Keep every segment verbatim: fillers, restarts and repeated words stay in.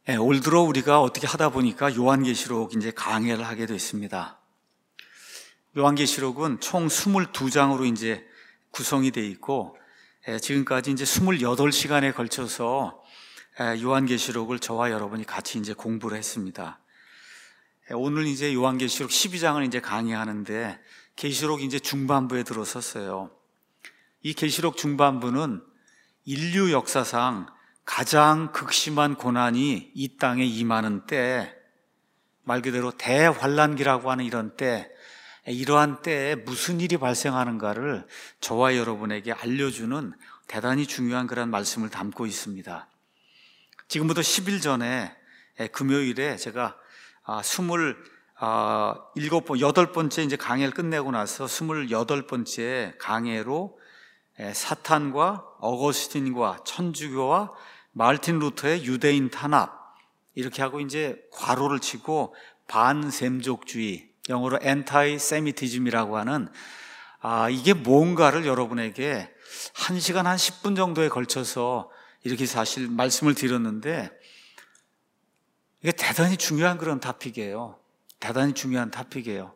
네, 올 들어 우리가 어떻게 하다 보니까 요한계시록 이제 강해를 하게 됐습니다. 요한계시록은 총 이십이 장으로 이제 구성이 되어 있고, 지금까지 이제 이십팔 시간에 걸쳐서 요한계시록을 저와 여러분이 같이 이제 공부를 했습니다. 오늘 이제 요한계시록 십이 장을 이제 강의하는데, 계시록 이제 중반부에 들어섰어요. 이 계시록 중반부는 인류 역사상 가장 극심한 고난이 이 땅에 임하는 때, 말 그대로 대환란기라고 하는 이런 때, 이러한 때에 무슨 일이 발생하는가를 저와 여러분에게 알려주는 대단히 중요한 그런 말씀을 담고 있습니다. 지금부터 십 일 전에 금요일에 제가 스물 일곱 번, 여덟 번째 이제 강해를 끝내고 나서 스물여덟 번째 강해로 사탄과 어거스틴과 천주교와 마르틴 루터의 유대인 탄압, 이렇게 하고 이제 괄호를 치고 반셈족주의, 영어로 엔타이세미티즘이라고 하는 아 이게 뭔가를 여러분에게 한 시간 한 십 분 정도에 걸쳐서 이렇게 사실 말씀을 드렸는데, 이게 대단히 중요한 그런 토픽이에요. 대단히 중요한 토픽이에요.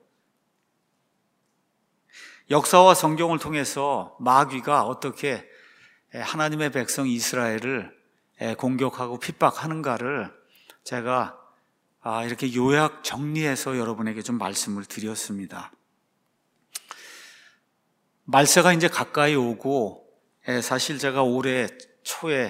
역사와 성경을 통해서 마귀가 어떻게 하나님의 백성 이스라엘을 공격하고 핍박하는가를 제가 이렇게 요약 정리해서 여러분에게 좀 말씀을 드렸습니다. 말세가 이제 가까이 오고, 사실 제가 올해 초에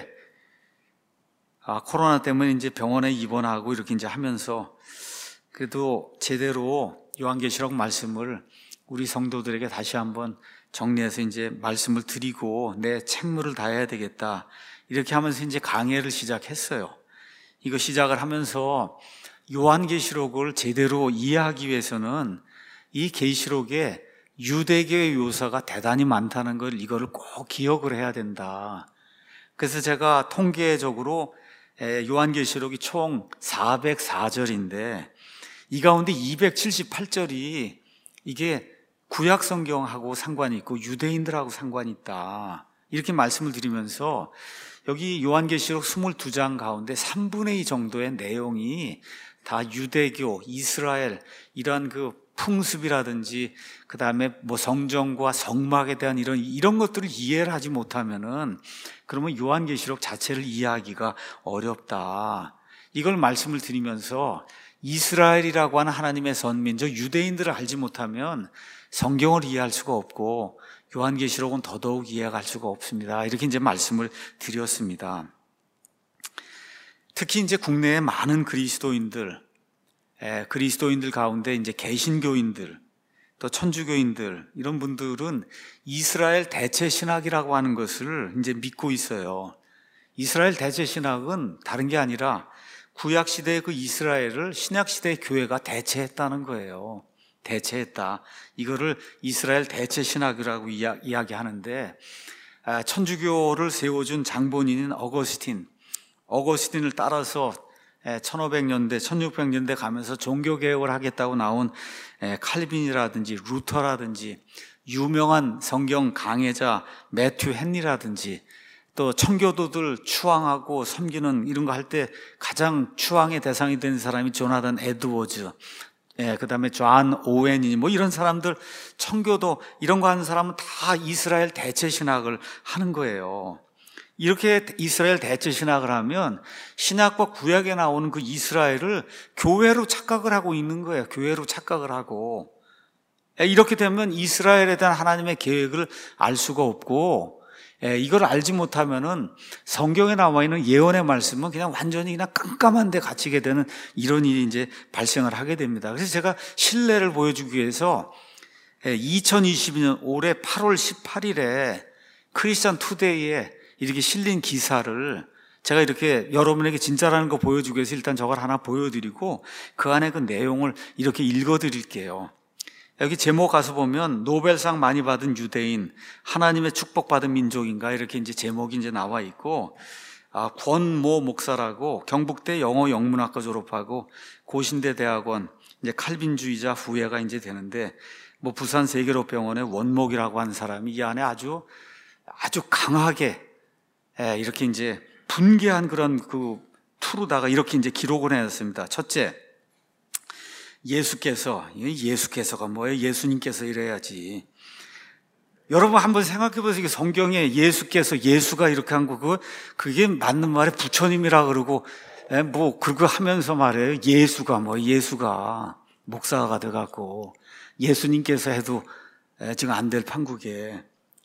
코로나 때문에 이제 병원에 입원하고 이렇게 이제 하면서 그래도 제대로 요한계시록 말씀을 우리 성도들에게 다시 한번 정리해서 이제 말씀을 드리고 내 책무를 다해야 되겠다, 이렇게 하면서 이제 강해를 시작했어요. 이거 시작을 하면서 요한계시록을 제대로 이해하기 위해서는 이 계시록에 유대교의 묘사가 대단히 많다는 걸, 이거를 꼭 기억을 해야 된다. 그래서 제가 통계적으로 요한계시록이 총 사백사 절인데 이 가운데 이백칠십팔 절이 이게 구약 성경하고 상관이 있고 유대인들하고 상관이 있다, 이렇게 말씀을 드리면서 여기 요한계시록 이십이 장 가운데 삼분의 이 정도의 내용이 다 유대교, 이스라엘 이런 그 풍습이라든지 그 다음에 뭐 성전과 성막에 대한 이런 이런 것들을 이해를 하지 못하면은 그러면 요한계시록 자체를 이해하기가 어렵다, 이걸 말씀을 드리면서 이스라엘이라고 하는 하나님의 선민족 유대인들을 알지 못하면 성경을 이해할 수가 없고 요한계시록은 더더욱 이해할 수가 없습니다, 이렇게 이제 말씀을 드렸습니다. 특히 이제 국내에 많은 그리스도인들, 에, 그리스도인들 가운데 이제 개신교인들, 또 천주교인들, 이런 분들은 이스라엘 대체 신학이라고 하는 것을 이제 믿고 있어요. 이스라엘 대체 신학은 다른 게 아니라 구약 시대의 그 이스라엘을 신약 시대의 교회가 대체했다는 거예요. 대체했다. 이거를 이스라엘 대체 신학이라고 이야, 이야기하는데, 아, 천주교를 세워준 장본인인 어거스틴, 어거스틴을 따라서 천오백 년대, 천육백 년대 가면서 종교개혁을 하겠다고 나온 칼빈이라든지 루터라든지 유명한 성경 강해자 매튜 헨리라든지 또 청교도들 추앙하고 섬기는 이런 거 할 때 가장 추앙의 대상이 된 사람이 조나단 에드워즈, 예, 그 다음에 존 오웬이 뭐 이런 사람들, 청교도 이런 거 하는 사람은 다 이스라엘 대체 신학을 하는 거예요. 이렇게 이스라엘 대체 신학을 하면 신약과 구약에 나오는 그 이스라엘을 교회로 착각을 하고 있는 거예요. 교회로 착각을 하고. 이렇게 되면 이스라엘에 대한 하나님의 계획을 알 수가 없고, 이걸 알지 못하면은 성경에 나와 있는 예언의 말씀은 그냥 완전히 그냥 깜깜한 데 갇히게 되는 이런 일이 이제 발생을 하게 됩니다. 그래서 제가 신뢰를 보여주기 위해서 이천이십이 년 올해 팔월 십팔일에 크리스천 투데이에 이렇게 실린 기사를 제가 이렇게 여러분에게 진짜라는 거 보여주기 위해서 일단 저걸 하나 보여드리고 그 안에 그 내용을 이렇게 읽어드릴게요. 여기 제목 가서 보면 노벨상 많이 받은 유대인, 하나님의 축복받은 민족인가, 이렇게 이제 제목이 이제 나와 있고, 아, 권모 목사라고 경북대 영어 영문학과 졸업하고 고신대 대학원 이제 칼빈주의자 후예가 이제 되는데, 뭐 부산 세계로병원의 원목이라고 하는 사람이 이 안에 아주 아주 강하게 예, 이렇게 이제 분개한 그런 그 이로다가 이렇게 이제 기록을 해놨습니다. 첫째, 예수께서, 예수께서가 뭐예요? 예수님께서 이래야지. 여러분 한번 생각해 보세요. 성경에 예수께서, 예수가 이렇게 한 거, 그거, 그게 맞는 말에 부처님이라 그러고, 에, 뭐, 그거 하면서 말해요. 예수가 뭐, 예수가, 목사가 돼갖고, 예수님께서 해도 에, 지금 안 될 판국에,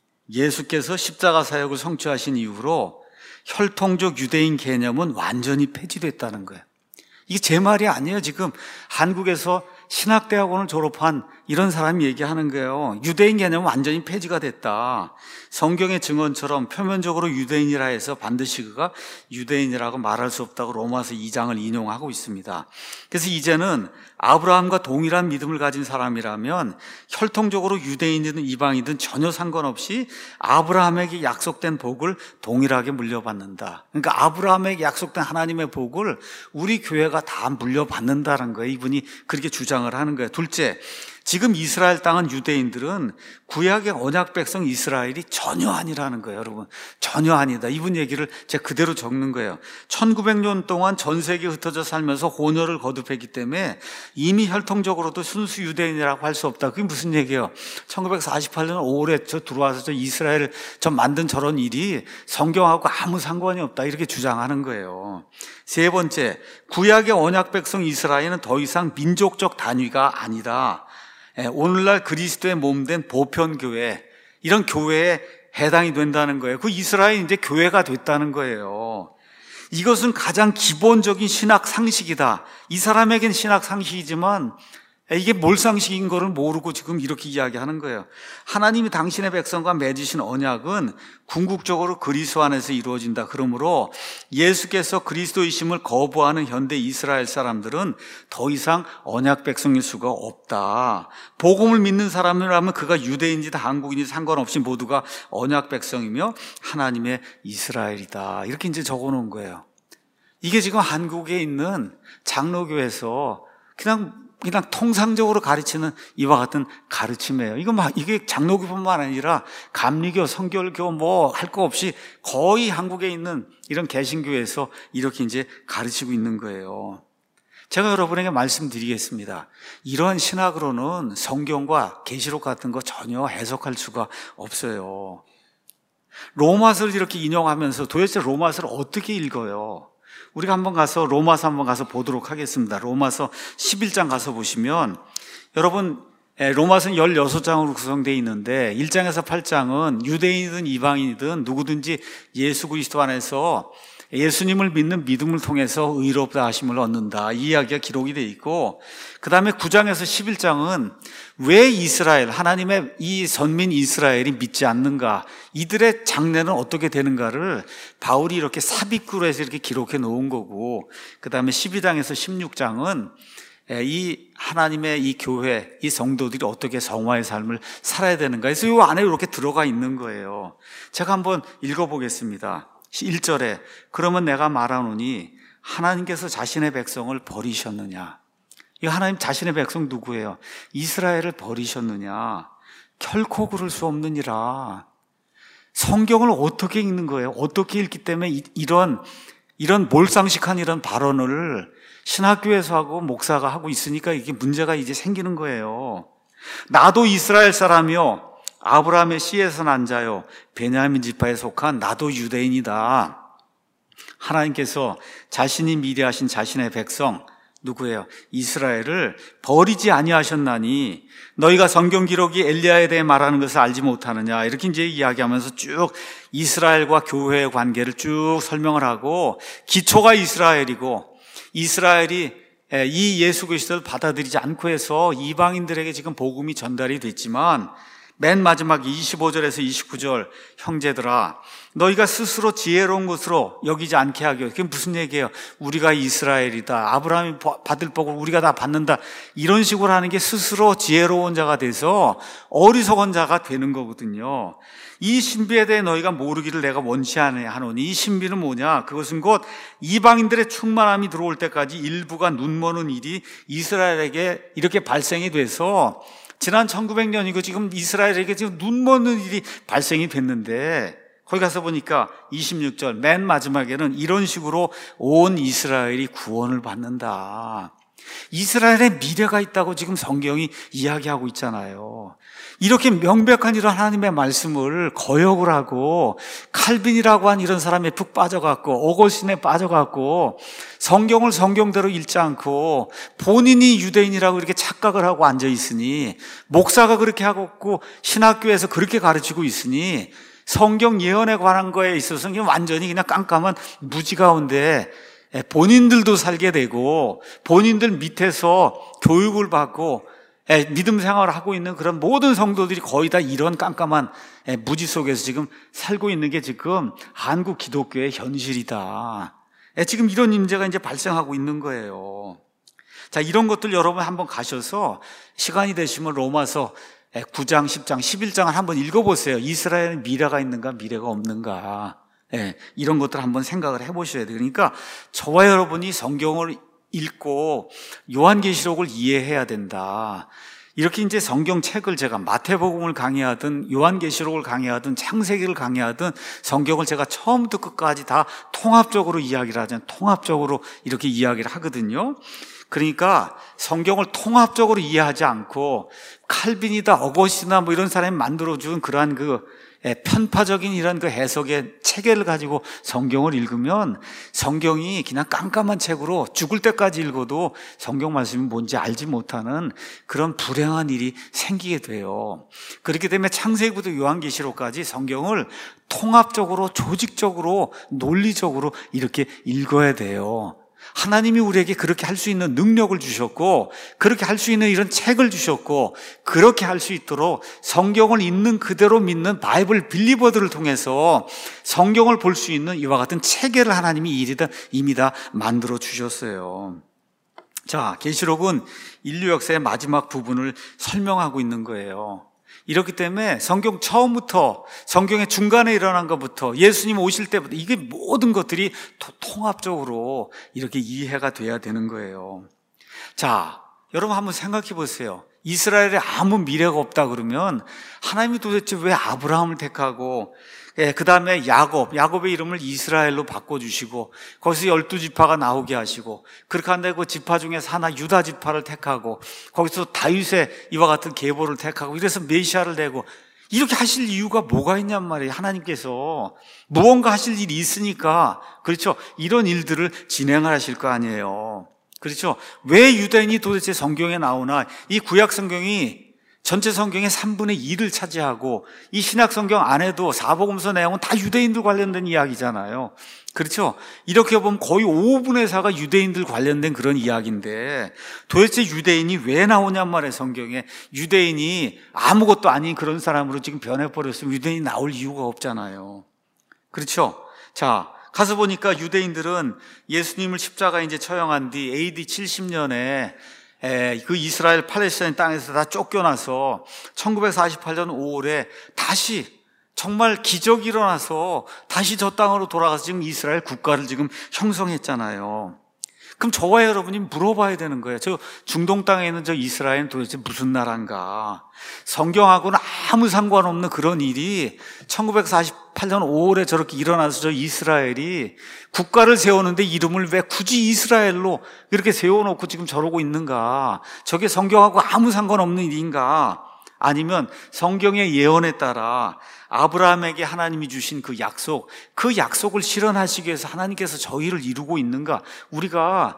예수께서 십자가 사역을 성취하신 이후로 혈통적 유대인 개념은 완전히 폐지됐다는 거예요. 이게 제 말이 아니에요. 지금 한국에서 신학대학원을 졸업한 이런 사람이 얘기하는 거예요. 유대인 개념은 완전히 폐지가 됐다. 성경의 증언처럼 표면적으로 유대인이라 해서 반드시 그가 유대인이라고 말할 수 없다고 로마서 이 장을 인용하고 있습니다. 그래서 이제는 아브라함과 동일한 믿음을 가진 사람이라면 혈통적으로 유대인이든 이방이든 전혀 상관없이 아브라함에게 약속된 복을 동일하게 물려받는다. 그러니까 아브라함에게 약속된 하나님의 복을 우리 교회가 다 물려받는다는 거예요. 이분이 그렇게 주장을 하는 거예요. 둘째, 지금 이스라엘 땅은 유대인들은 구약의 언약 백성 이스라엘이 전혀 아니라는 거예요. 여러분, 전혀 아니다. 이분 얘기를 제가 그대로 적는 거예요. 천구백 년 동안 전 세계에 흩어져 살면서 혼혈을 거듭했기 때문에 이미 혈통적으로도 순수 유대인이라고 할 수 없다. 그게 무슨 얘기예요? 천구백사십팔 년 오월에 저 들어와서 저 이스라엘을 저 만든 저런 일이 성경하고 아무 상관이 없다. 이렇게 주장하는 거예요. 세 번째, 구약의 언약 백성 이스라엘은 더 이상 민족적 단위가 아니다. 오늘날 그리스도의 몸된 보편교회, 이런 교회에 해당이 된다는 거예요. 그 이스라엘이 이제 교회가 됐다는 거예요. 이것은 가장 기본적인 신학 상식이다. 이 사람에겐 신학 상식이지만 이게 뭘 상식인 거를 모르고 지금 이렇게 이야기하는 거예요. 하나님이 당신의 백성과 맺으신 언약은 궁극적으로 그리스도 안에서 이루어진다. 그러므로 예수께서 그리스도이심을 거부하는 현대 이스라엘 사람들은 더 이상 언약 백성일 수가 없다. 복음을 믿는 사람이라면 그가 유대인이든 한국인이든 상관없이 모두가 언약 백성이며 하나님의 이스라엘이다. 이렇게 이제 적어 놓은 거예요. 이게 지금 한국에 있는 장로교에서 그냥 그냥 통상적으로 가르치는 이와 같은 가르침이에요. 이거 막, 이게 장로교뿐만 아니라 감리교, 성결교 뭐 할 거 없이 거의 한국에 있는 이런 개신교에서 이렇게 이제 가르치고 있는 거예요. 제가 여러분에게 말씀드리겠습니다. 이러한 신학으로는 성경과 계시록 같은 거 전혀 해석할 수가 없어요. 로마서를 이렇게 인용하면서 도대체 로마서를 어떻게 읽어요? 우리가 한번 가서 로마서 한번 가서 보도록 하겠습니다. 로마서 십일 장 가서 보시면 여러분 로마서는 십육 장으로 구성되어 있는데 일 장에서 팔 장은 유대인이든 이방인이든 누구든지 예수 그리스도 안에서 예수님을 믿는 믿음을 통해서 의롭다 하심을 얻는다. 이 이야기가 기록이 되어 있고 그 다음에 구 장에서 십일 장은 왜 이스라엘, 하나님의 이 선민 이스라엘이 믿지 않는가, 이들의 장래는 어떻게 되는가를 바울이 이렇게 삽입구로 해서 이렇게 기록해 놓은 거고 그 다음에 십이 장에서 십육 장은 이 하나님의 이 교회, 이 성도들이 어떻게 성화의 삶을 살아야 되는가, 그래서 이 안에 이렇게 들어가 있는 거예요. 제가 한번 읽어보겠습니다. 일 절에 그러면 내가 말하노니 하나님께서 자신의 백성을 버리셨느냐. 이 하나님 자신의 백성 누구예요? 이스라엘을 버리셨느냐. 결코 그럴 수 없느니라. 성경을 어떻게 읽는 거예요? 어떻게 읽기 때문에 이런 이런 몰상식한 이런 발언을 신학교에서 하고 목사가 하고 있으니까 이게 문제가 이제 생기는 거예요. 나도 이스라엘 사람이요 아브라함의 씨에서 난 자요 베냐민 지파에 속한 나도 유대인이다. 하나님께서 자신이 미래하신 자신의 백성 누구예요? 이스라엘을 버리지 아니하셨나니 너희가 성경 기록이 엘리야에 대해 말하는 것을 알지 못하느냐. 이렇게 이제 이야기하면서 쭉 이스라엘과 교회의 관계를 쭉 설명을 하고 기초가 이스라엘이고 이스라엘이 이 예수 그리스도를 받아들이지 않고 해서 이방인들에게 지금 복음이 전달이 됐지만 맨 마지막 이십오 절에서 이십구 절 형제들아 너희가 스스로 지혜로운 것으로 여기지 않게 하기. 그게 무슨 얘기예요? 우리가 이스라엘이다, 아브라함이 받을 복을 우리가 다 받는다, 이런 식으로 하는 게 스스로 지혜로운 자가 돼서 어리석은 자가 되는 거거든요. 이 신비에 대해 너희가 모르기를 내가 원치 아니하노니. 이 신비는 뭐냐? 그것은 곧 이방인들의 충만함이 들어올 때까지 일부가 눈머는 일이 이스라엘에게 이렇게 발생이 돼서 지난 천구백 년이고 지금 이스라엘에게 지금 눈먼는 일이 발생이 됐는데 거기 가서 보니까 이십육 절 맨 마지막에는 이런 식으로 온 이스라엘이 구원을 받는다. 이스라엘의 미래가 있다고 지금 성경이 이야기하고 있잖아요. 이렇게 명백한 이런 하나님의 말씀을 거역을 하고 칼빈이라고 한 이런 사람에 푹 빠져갖고 오거스틴에 빠져갖고 성경을 성경대로 읽지 않고 본인이 유대인이라고 이렇게 착각을 하고 앉아있으니, 목사가 그렇게 하고 신학교에서 그렇게 가르치고 있으니 성경 예언에 관한 거에 있어서는 완전히 그냥 깜깜한 무지 가운데 본인들도 살게 되고 본인들 밑에서 교육을 받고 믿음 생활을 하고 있는 그런 모든 성도들이 거의 다 이런 깜깜한 무지 속에서 지금 살고 있는 게 지금 한국 기독교의 현실이다. 지금 이런 문제가 이제 발생하고 있는 거예요. 자, 이런 것들 여러분 한번 가셔서 시간이 되시면 로마서 구 장, 십 장, 십일 장을 한번 읽어보세요. 이스라엘은 미래가 있는가 미래가 없는가. 예, 이런 것들 한번 생각을 해보셔야 돼요. 그러니까 저와 여러분이 성경을 읽고 요한계시록을 이해해야 된다. 이렇게 이제 성경책을 제가 마태복음을 강의하든 요한계시록을 강의하든 창세기를 강의하든 성경을 제가 처음부터 끝까지 다 통합적으로 이야기를 하잖아요. 통합적으로 이렇게 이야기를 하거든요. 그러니까 성경을 통합적으로 이해하지 않고 칼빈이다, 어거스티나 뭐 이런 사람이 만들어준 그러한 그 편파적인 이런 그 해석의 체계를 가지고 성경을 읽으면 성경이 그냥 깜깜한 책으로 죽을 때까지 읽어도 성경 말씀이 뭔지 알지 못하는 그런 불행한 일이 생기게 돼요. 그렇기 때문에 창세기부터 요한계시록까지 성경을 통합적으로, 조직적으로, 논리적으로 이렇게 읽어야 돼요. 하나님이 우리에게 그렇게 할 수 있는 능력을 주셨고, 그렇게 할 수 있는 이런 책을 주셨고, 그렇게 할 수 있도록 성경을 있는 그대로 믿는 바이블 빌리버들을 통해서 성경을 볼 수 있는 이와 같은 체계를 하나님이 이리다 이미 다 만들어 주셨어요. 자, 계시록은 인류 역사의 마지막 부분을 설명하고 있는 거예요. 이렇기 때문에 성경 처음부터, 성경의 중간에 일어난 것부터, 예수님 오실 때부터 이게 모든 것들이 통합적으로 이렇게 이해가 돼야 되는 거예요. 자, 여러분 한번 생각해 보세요. 이스라엘에 아무 미래가 없다 그러면 하나님이 도대체 왜 아브라함을 택하고, 예, 그 다음에 야곱, 야곱의 이름을 이스라엘로 바꿔주시고 거기서 열두 지파가 나오게 하시고, 그렇게 한다고 그 지파 중에서 하나 유다 지파를 택하고 거기서 다윗의 이와 같은 계보를 택하고 이래서 메시아를 내고 이렇게 하실 이유가 뭐가 있냔 말이에요. 하나님께서 무언가 하실 일이 있으니까, 그렇죠, 이런 일들을 진행하실 거 아니에요. 그렇죠. 왜 유대인이 도대체 성경에 나오나? 이 구약 성경이 전체 성경의 삼분의 이를 차지하고 이 신약 성경 안에도 사복음서 내용은 다 유대인들 관련된 이야기잖아요. 그렇죠? 이렇게 보면 거의 오분의 사가 유대인들 관련된 그런 이야기인데 도대체 유대인이 왜 나오냔 말이에요. 성경에 유대인이 아무것도 아닌 그런 사람으로 지금 변해버렸으면 유대인이 나올 이유가 없잖아요. 그렇죠? 자, 가서 보니까 유대인들은 예수님을 십자가에 이제 처형한 뒤 에이디 칠십 년에 그 이스라엘 팔레스타인 땅에서 다 쫓겨나서 천구백사십팔 년 오월에 다시 정말 기적이 일어나서 다시 저 땅으로 돌아가서 지금 이스라엘 국가를 지금 형성했잖아요. 그럼 저와 여러분이 물어봐야 되는 거예요. 저 중동 땅에 있는 저 이스라엘은 도대체 무슨 나라인가? 성경하고는 아무 상관없는 그런 일이 천구백사십팔 년 오월에 저렇게 일어나서 저 이스라엘이 국가를 세우는데 이름을 왜 굳이 이스라엘로 이렇게 세워놓고 지금 저러고 있는가? 저게 성경하고 아무 상관없는 일인가? 아니면 성경의 예언에 따라 아브라함에게 하나님이 주신 그 약속, 그 약속을 실현하시기 위해서 하나님께서 저희를 이루고 있는가? 우리가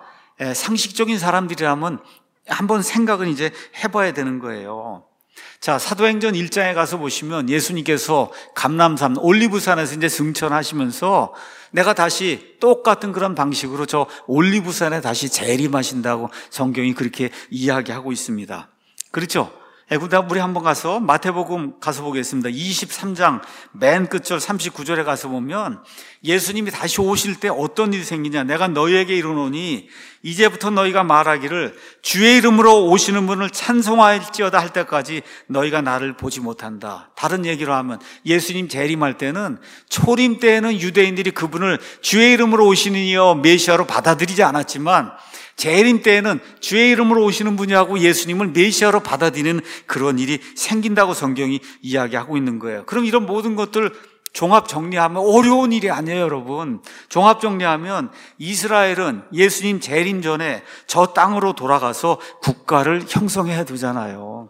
상식적인 사람들이라면 한번 생각은 이제 해봐야 되는 거예요. 자, 사도행전 일 장에 가서 보시면 예수님께서 감람산 올리브산에서 이제 승천하시면서 내가 다시 똑같은 그런 방식으로 저 올리브산에 다시 재림하신다고 성경이 그렇게 이야기하고 있습니다. 그렇죠? 그다음 우리 한번 가서 마태복음 가서 보겠습니다. 이십삼 장 맨 끝절 삼십구 절에 가서 보면 예수님이 다시 오실 때 어떤 일이 생기냐? 내가 너희에게 이르노니 이제부터 너희가 말하기를 주의 이름으로 오시는 분을 찬송할지어다 할 때까지 너희가 나를 보지 못한다. 다른 얘기로 하면 예수님 재림할 때는, 초림 때에는 유대인들이 그분을 주의 이름으로 오시는 이여 메시아로 받아들이지 않았지만 재림 때에는 주의 이름으로 오시는 분이하고 예수님을 메시아로 받아들이는 그런 일이 생긴다고 성경이 이야기하고 있는 거예요. 그럼 이런 모든 것들 종합 정리하면 어려운 일이 아니에요, 여러분. 종합 정리하면 이스라엘은 예수님 재림 전에 저 땅으로 돌아가서 국가를 형성해야 되잖아요.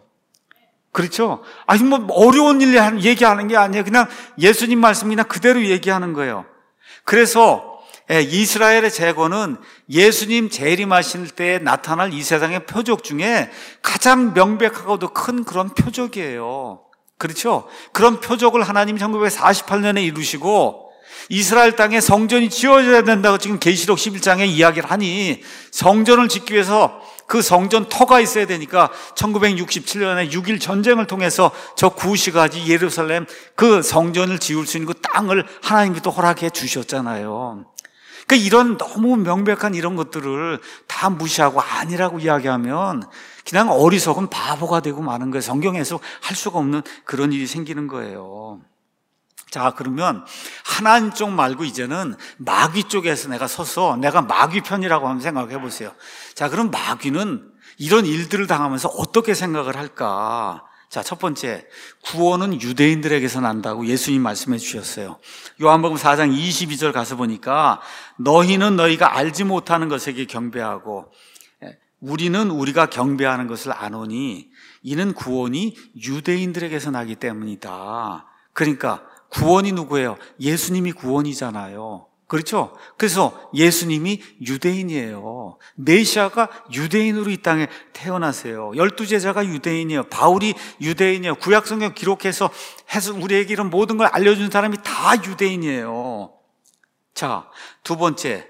그렇죠? 아니, 뭐, 어려운 일 얘기하는 게 아니에요. 그냥 예수님 말씀 그냥 그대로 얘기하는 거예요. 그래서 이스라엘의 재건은 예수님 재림하실 때 나타날 이 세상의 표적 중에 가장 명백하고도 큰 그런 표적이에요. 그렇죠? 그런 표적을 하나님 천구백사십팔 년에 이루시고 이스라엘 땅에 성전이 지어져야 된다고 지금 계시록 십일 장에 이야기를 하니 성전을 짓기 위해서 그 성전 터가 있어야 되니까 천구백육십칠 년에 육 일 전쟁을 통해서 저 구시가지 예루살렘 그 성전을 지을 수 있는 그 땅을 하나님이 또 허락해 주셨잖아요. 그러니까 이런 너무 명백한 이런 것들을 다 무시하고 아니라고 이야기하면 그냥 어리석은 바보가 되고 마는 거예요. 성경 해석할 수가 없는 그런 일이 생기는 거예요. 자, 그러면 하나님 쪽 말고 이제는 마귀 쪽에서 내가 서서 내가 마귀 편이라고 한번 생각해 보세요. 자, 그럼 마귀는 이런 일들을 당하면서 어떻게 생각을 할까? 자, 첫 번째, 구원은 유대인들에게서 난다고 예수님 말씀해 주셨어요. 요한복음 사 장 이십이 절 가서 보니까 너희는 너희가 알지 못하는 것에게 경배하고 우리는 우리가 경배하는 것을 아노니 이는 구원이 유대인들에게서 나기 때문이다. 그러니까 구원이 누구예요? 예수님이 구원이잖아요. 그렇죠? 그래서 예수님이 유대인이에요. 메시아가 유대인으로 이 땅에 태어나세요. 열두 제자가 유대인이에요. 바울이 유대인이에요. 구약성경 기록해서 해서 우리에게 이런 모든 걸 알려준 사람이 다 유대인이에요. 자, 두 번째,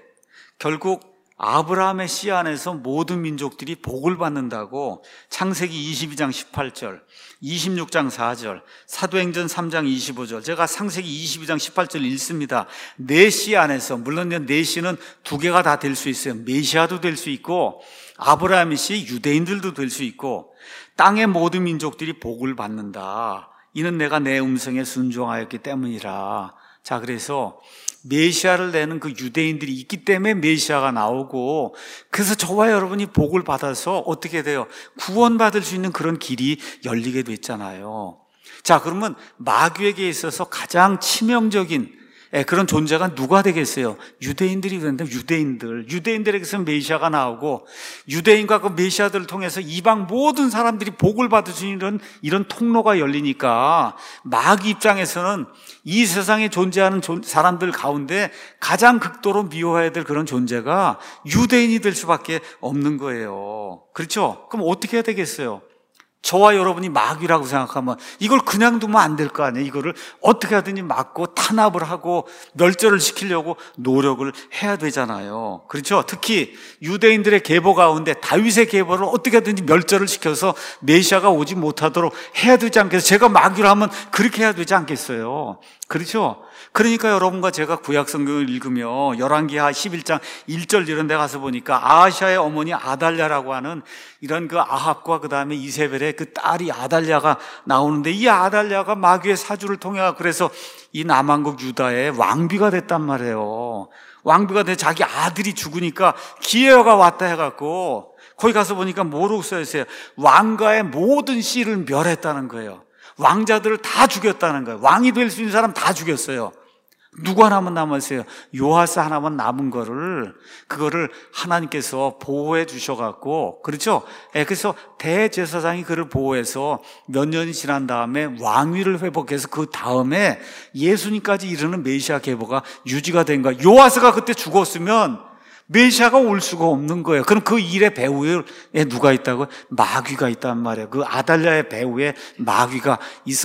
결국 아브라함의 씨 안에서 모든 민족들이 복을 받는다고 창세기 이십이 장 십팔 절, 이십육 장 사 절, 사도행전 삼 장 이십오 절, 제가 창세기 이십이 장 십팔 절 읽습니다. 내 씨 안에서, 물론 내 씨는 두 개가 다 될 수 있어요. 메시아도 될 수 있고 아브라함의 씨 유대인들도 될 수 있고 땅의 모든 민족들이 복을 받는다. 이는 내가 내 음성에 순종하였기 때문이라. 자, 그래서 메시아를 내는 그 유대인들이 있기 때문에 메시아가 나오고, 그래서 저와 여러분이 복을 받아서 어떻게 돼요? 구원받을 수 있는 그런 길이 열리게 됐잖아요. 자, 그러면 마귀에게 있어서 가장 치명적인 그런 존재가 누가 되겠어요? 유대인들이 그런데 유대인들, 유대인들에게서 메시아가 나오고 유대인과 그 메시아들을 통해서 이방 모든 사람들이 복을 받을 수 있는 이런 통로가 열리니까 마귀 입장에서는 이 세상에 존재하는 사람들 가운데 가장 극도로 미워해야 될 그런 존재가 유대인이 될 수밖에 없는 거예요. 그렇죠? 그럼 어떻게 해야 되겠어요? 저와 여러분이 마귀라고 생각하면 이걸 그냥 두면 안 될 거 아니에요. 이거를 어떻게 하든지 막고 탄압을 하고 멸절을 시키려고 노력을 해야 되잖아요. 그렇죠? 특히 유대인들의 계보 가운데 다윗의 계보를 어떻게 하든지 멸절을 시켜서 메시아가 오지 못하도록 해야 되지 않겠어요? 제가 마귀로 하면 그렇게 해야 되지 않겠어요? 그렇죠? 그러니까 여러분과 제가 구약성경을 읽으며 열왕기하 십일 장 일 절 이런 데 가서 보니까 아하시아의 어머니 아달랴라고 하는 이런 그 아합과 그 다음에 이세벨의 그 딸이 아달랴가 나오는데, 이 아달랴가 마귀의 사주를 통해 그래서 이 남한국 유다의 왕비가 됐단 말이에요. 왕비가 돼 자기 아들이 죽으니까 기회가 왔다 해갖고 거기 가서 보니까 뭐라고 써있어요? 왕가의 모든 씨를 멸했다는 거예요. 왕자들을 다 죽였다는 거예요. 왕이 될 수 있는 사람 다 죽였어요. 누구 하나만 남았어요? 요아스 하나만 남은 거를, 그거를 하나님께서 보호해 주셔갖고, 그렇죠? 예, 그래서 대제사장이 그를 보호해서 몇 년이 지난 다음에 왕위를 회복해서 그 다음에 예수님까지 이르는 메시아 계보가 유지가 된 거예요. 요아스가 그때 죽었으면 메시아가 올 수가 없는 거예요. 그럼 그 일의 배후에 누가 있다고요? 마귀가 있단 말이에요. 그 아달랴의 배후에 마귀가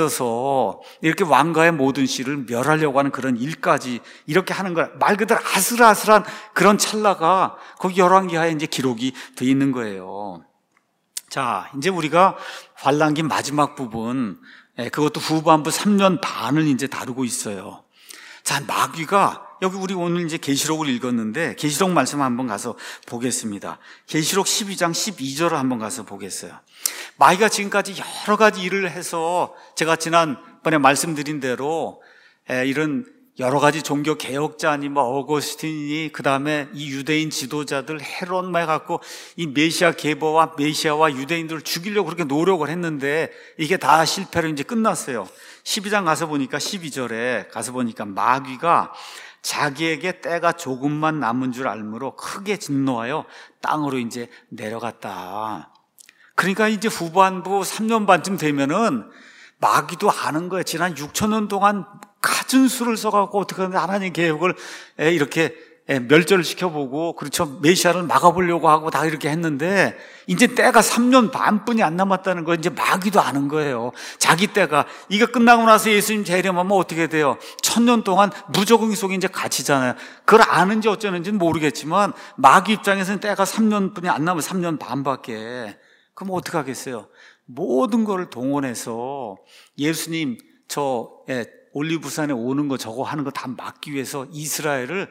있어서 이렇게 왕가의 모든 씨를 멸하려고 하는 그런 일까지 이렇게 하는 거야. 말 그대로 아슬아슬한 그런 찰나가 거기 열왕기하에 이제 기록이 돼 있는 거예요. 자, 이제 우리가 환란기 마지막 부분, 그것도 후반부 삼 년 반을 이제 다루고 있어요. 자, 마귀가 여기 우리 오늘 이제 계시록을 읽었는데 계시록 말씀 한번 가서 보겠습니다. 계시록 십이 장 십이 절을 한번 가서 보겠어요. 마귀가 지금까지 여러 가지 일을 해서 제가 지난번에 말씀드린 대로 이런 여러 가지 종교 개혁자니 뭐 어거스틴이 그 다음에 이 유대인 지도자들 헤롯 막 해갖고 이 메시아 계보와 메시아와 유대인들을 죽이려고 그렇게 노력을 했는데 이게 다 실패로 이제 끝났어요. 십이 장 가서 보니까 십이 절에 가서 보니까 마귀가 자기에게 때가 조금만 남은 줄 알므로 크게 진노하여 땅으로 이제 내려갔다. 그러니까 이제 후반부 삼 년 반쯤 되면은 마귀도 아는 거예요. 지난 육천 년 동안 갖은 수를 써갖고 어떻게 하나님 계획을 이렇게 멸절을 시켜보고, 그렇죠, 메시아를 막아보려고 하고 다 이렇게 했는데 이제 때가 삼 년 반뿐이 안 남았다는 거 이제 마귀도 아는 거예요. 자기 때가 이거 끝나고 나서 예수님 재림하면 어떻게 돼요? 천년 동안 무적응 속에 이제 갇히잖아요. 그걸 아는지 어쩌는지는 모르겠지만 마귀 입장에서는 때가 삼 년뿐이 안 남은 삼 년 반밖에. 그럼 어떻게 하겠어요? 모든 걸 동원해서 예수님 저 올리브산에 오는 거 저거 하는 거 다 막기 위해서 이스라엘을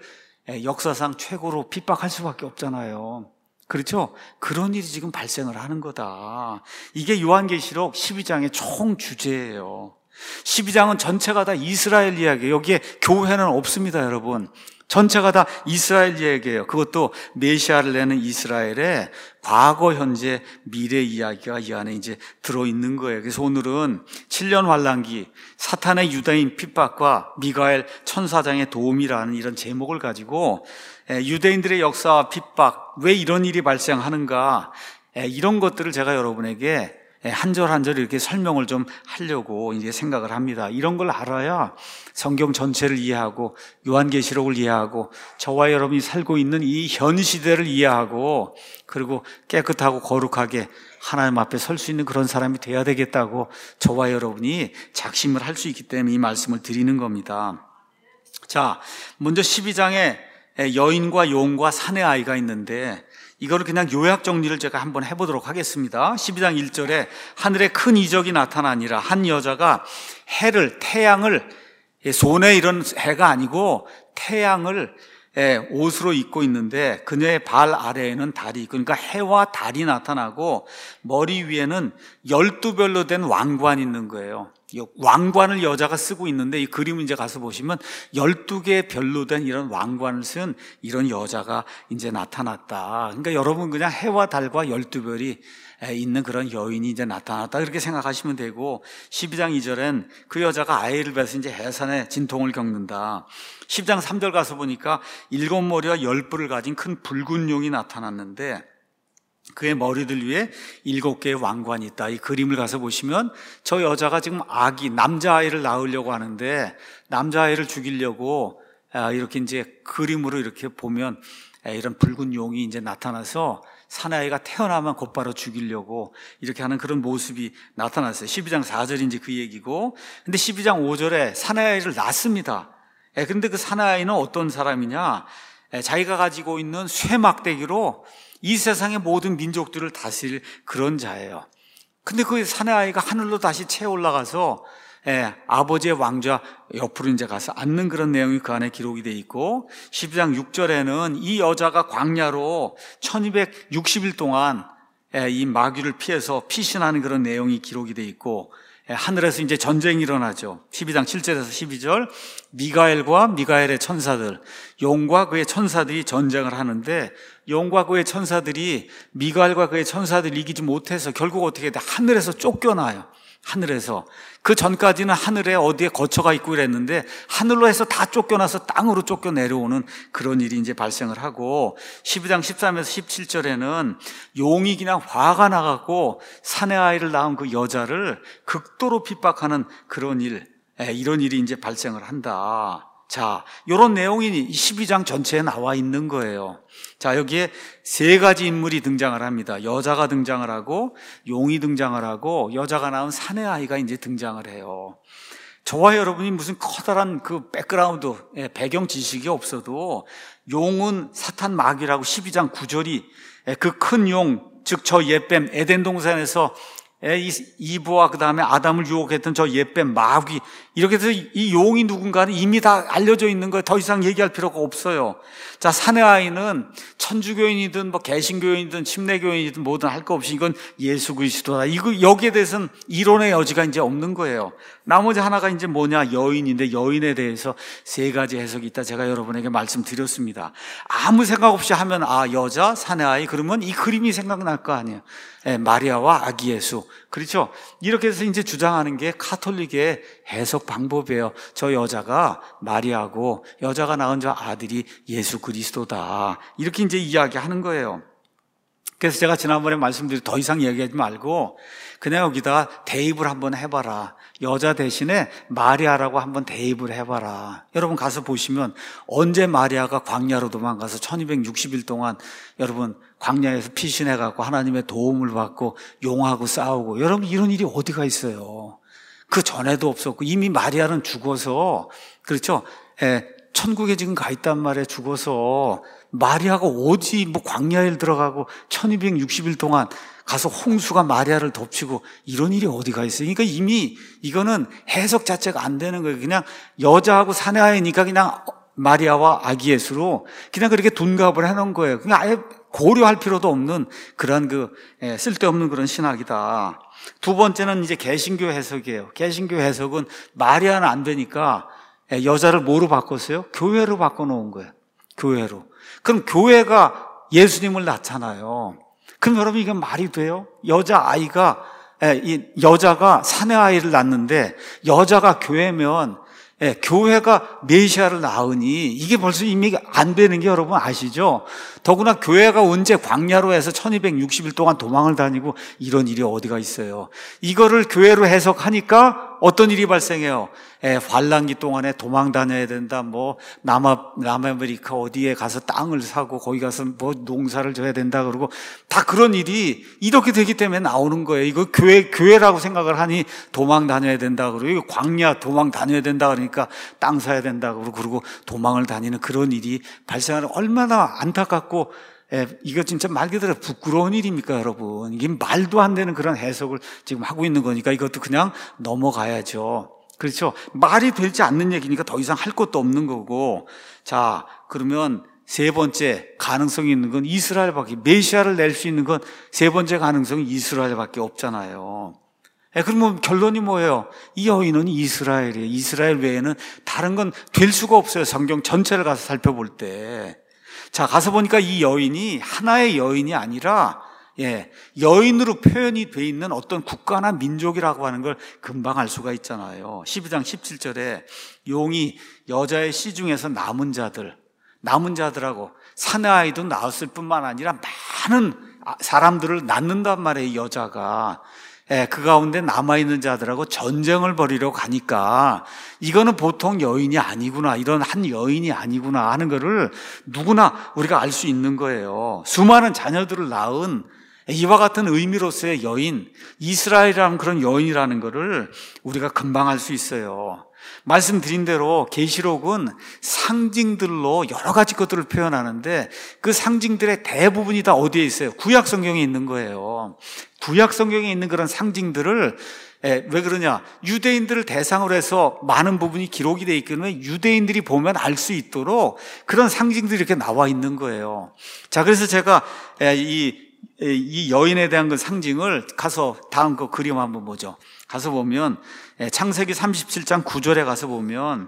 역사상 최고로 핍박할 수밖에 없잖아요. 그렇죠? 그런 일이 지금 발생을 하는 거다. 이게 요한계시록 십이 장의 총 주제예요. 십이 장은 전체가 다 이스라엘 이야기예요. 여기에 교회는 없습니다, 여러분. 전체가 다 이스라엘 이야기예요. 그것도 메시아를 내는 이스라엘의 과거, 현재, 미래 이야기가 이 안에 이제 들어있는 거예요. 그래서 오늘은 칠 년 환란기, 사탄의 유대인 핍박과 미가엘 천사장의 도움이라는 이런 제목을 가지고 유대인들의 역사와 핍박, 왜 이런 일이 발생하는가, 이런 것들을 제가 여러분에게 한 절 한 절 이렇게 설명을 좀 하려고 이제 생각을 합니다. 이런 걸 알아야 성경 전체를 이해하고 요한계시록을 이해하고 저와 여러분이 살고 있는 이 현 시대를 이해하고 그리고 깨끗하고 거룩하게 하나님 앞에 설 수 있는 그런 사람이 돼야 되겠다고 저와 여러분이 작심을 할 수 있기 때문에 이 말씀을 드리는 겁니다. 자, 먼저 십이 장에 여인과 용과 사내 아이가 있는데 이거를 그냥 요약 정리를 제가 한번 해보도록 하겠습니다. 십이 장 일 절에 하늘에 큰 이적이 나타나니라. 한 여자가 해를, 태양을, 손에 이런 해가 아니고 태양을 옷으로 입고 있는데 그녀의 발 아래에는 달이 있고, 그러니까 해와 달이 나타나고 머리 위에는 열두 별로 된 왕관이 있는 거예요. 왕관을 여자가 쓰고 있는데 이 그림을 이제 가서 보시면 열두 개의 별로 된 이런 왕관을 쓴 이런 여자가 이제 나타났다. 그러니까 여러분 그냥 해와 달과 열두 별이 있는 그런 여인이 이제 나타났다, 그렇게 생각하시면 되고, 십이 장 이 절엔 그 여자가 아이를 뵈서 이제 해산의 진통을 겪는다. 십 장 삼 절 가서 보니까 일곱 머리와 열 뿔을 가진 큰 붉은 용이 나타났는데 그의 머리들 위에 일곱 개의 왕관이 있다. 이 그림을 가서 보시면 저 여자가 지금 아기, 남자아이를 낳으려고 하는데 남자아이를 죽이려고 이렇게 이제 그림으로 이렇게 보면 이런 붉은 용이 이제 나타나서 사내아이가 태어나면 곧바로 죽이려고 이렇게 하는 그런 모습이 나타났어요. 십이 장 사 절이 이제 그 얘기고, 근데 십이 장 오 절에 사내아이를 낳습니다. 그런데 그 사내아이는 어떤 사람이냐? 자기가 가지고 있는 쇠막대기로 이 세상의 모든 민족들을 다스릴 그런 자예요. 근데 그 사내아이가 하늘로 다시 채 올라가서 예, 아버지의 왕좌 옆으로 이제 가서 앉는 그런 내용이 그 안에 기록이 돼 있고, 십이 장 육 절에는 이 여자가 광야로 천이백육십 일 동안 예, 이 마귀를 피해서 피신하는 그런 내용이 기록이 돼 있고, 예, 하늘에서 이제 전쟁이 일어나죠. 십이 장 칠 절에서 십이 절, 미가엘과 미가엘의 천사들, 용과 그의 천사들이 전쟁을 하는데 용과 그의 천사들이 미가엘과 그의 천사들을 이기지 못해서 결국 어떻게 돼? 하늘에서 쫓겨나요. 하늘에서. 그 전까지는 하늘에 어디에 거처가 있고 이랬는데 하늘로 해서 다 쫓겨나서 땅으로 쫓겨 내려오는 그런 일이 이제 발생을 하고, 십이 장 십삼에서 십칠 절에는 용이 그냥 화가 나갖고 사내 아이를 낳은 그 여자를 극도로 핍박하는 그런 일, 이런 일이 이제 발생을 한다. 자, 이런 내용이 십이 장 전체에 나와 있는 거예요. 자, 여기에 세 가지 인물이 등장을 합니다. 여자가 등장을 하고, 용이 등장을 하고, 여자가 낳은 사내 아이가 이제 등장을 해요. 저와 여러분이 무슨 커다란 그 백그라운드, 배경 지식이 없어도 용은 사탄 마귀라고 십이 장 구 절이 그 큰 용, 즉 저 옛뱀, 에덴 동산에서 이브와 그 다음에 아담을 유혹했던 저 옛뱀 마귀, 이렇게 해서 이 용이 누군가는 이미 다 알려져 있는 거예요. 더 이상 얘기할 필요가 없어요. 자, 사내 아이는 천주교인이든 뭐 개신교인이든 침례교인이든 뭐든 할 거 없이 이건 예수 그리스도다. 이거 여기에 대해서는 이론의 여지가 이제 없는 거예요. 나머지 하나가 이제 뭐냐? 여인인데 여인에 대해서 세 가지 해석이 있다. 제가 여러분에게 말씀드렸습니다. 아무 생각 없이 하면 아, 여자, 사내 아이, 그러면 이 그림이 생각날 거 아니에요. 예, 마리아와 아기 예수. 그렇죠? 이렇게 해서 이제 주장하는 게 가톨릭의 해석 방법이에요. 저 여자가 마리아고 여자가 낳은 저 아들이 예수 그리스도다. 이렇게 이제 이야기하는 거예요. 그래서 제가 지난번에 말씀드린 더 이상 얘기하지 말고 그냥 여기다 대입을 한번 해봐라. 여자 대신에 마리아라고 한번 대입을 해봐라. 여러분 가서 보시면 언제 마리아가 광야로 도망가서 천이백육십 일 동안 여러분 광야에서 피신해갖고 하나님의 도움을 받고 용하고 싸우고, 여러분 이런 일이 어디가 있어요? 그 전에도 없었고 이미 마리아는 죽어서, 그렇죠? 예, 천국에 지금 가 있단 말이에요. 죽어서. 마리아가 어디 뭐 광야에 들어가고 천이백육십 일 동안 가서 홍수가 마리아를 덮치고 이런 일이 어디가 있어요? 그러니까 이미 이거는 해석 자체가 안 되는 거예요. 그냥 여자하고 사내아이니까 그냥 마리아와 아기 예수로 그냥 그렇게 둔갑을 해놓은 거예요. 그냥 아예 고려할 필요도 없는 그런 그 쓸데없는 그런 신학이다. 두 번째는 이제 개신교 해석이에요. 개신교 해석은 마리아는 안 되니까 여자를 뭐로 바꿨어요? 교회로 바꿔놓은 거예요. 교회로. 그럼 교회가 예수님을 낳잖아요. 그럼 여러분 이게 말이 돼요? 여자아이가, 이 여자가 사내아이를 낳는데 여자가 교회면 예, 교회가 메시아를 낳으니 이게 벌써 이미 안 되는 게 여러분 아시죠? 더구나 교회가 언제 광야로 해서 천이백육십 일 동안 도망을 다니고 이런 일이 어디가 있어요? 이거를 교회로 해석하니까 어떤 일이 발생해요? 예, 환란기 동안에 도망 다녀야 된다. 뭐 남아 남아메리카 어디에 가서 땅을 사고 거기 가서 뭐 농사를 져야 된다. 그러고 다 그런 일이 이렇게 되기 때문에 나오는 거예요. 이거 교회 교회라고 생각을 하니 도망 다녀야 된다. 그러고 이거 광야 도망 다녀야 된다. 그러니까 땅 사야 된다. 그러고 그러고 도망을 다니는 그런 일이 발생하는, 얼마나 안타깝고, 예, 이거 진짜 말 그대로 부끄러운 일입니까, 여러분? 이게 말도 안 되는 그런 해석을 지금 하고 있는 거니까 이것도 그냥 넘어가야죠. 그렇죠? 말이 되지 않는 얘기니까 더 이상 할 것도 없는 거고. 자, 그러면 세 번째 가능성이 있는 건 이스라엘밖에, 메시아를 낼 수 있는 건 세 번째 가능성이 이스라엘밖에 없잖아요. 예, 그러면 결론이 뭐예요? 이 여인은 이스라엘이에요. 이스라엘 외에는 다른 건 될 수가 없어요. 성경 전체를 가서 살펴볼 때. 자, 가서 보니까 이 여인이 하나의 여인이 아니라, 예, 여인으로 표현이 돼 있는 어떤 국가나 민족이라고 하는 걸 금방 알 수가 있잖아요. 십이 장 십칠 절에 용이 여자의 씨 중에서 남은 자들, 남은 자들하고 사내아이도 낳았을 뿐만 아니라 많은 사람들을 낳는단 말이에요, 여자가. 예, 그 가운데 남아있는 자들하고 전쟁을 벌이러 가니까 이거는 보통 여인이 아니구나, 이런 한 여인이 아니구나 하는 거를 누구나 우리가 알 수 있는 거예요. 수많은 자녀들을 낳은 이와 같은 의미로서의 여인, 이스라엘이라는 그런 여인이라는 거를 우리가 금방 알 수 있어요. 말씀드린 대로 계시록은 상징들로 여러 가지 것들을 표현하는데 그 상징들의 대부분이 다 어디에 있어요? 구약 성경에 있는 거예요. 구약 성경에 있는 그런 상징들을, 왜 그러냐? 유대인들을 대상으로 해서 많은 부분이 기록이 되어 있기 때문에 유대인들이 보면 알 수 있도록 그런 상징들이 이렇게 나와 있는 거예요. 자, 그래서 제가 이, 이 여인에 대한 그 상징을 가서 다음 거 그림 한번 보죠. 가서 보면 창세기 삼십칠 장 구 절에 가서 보면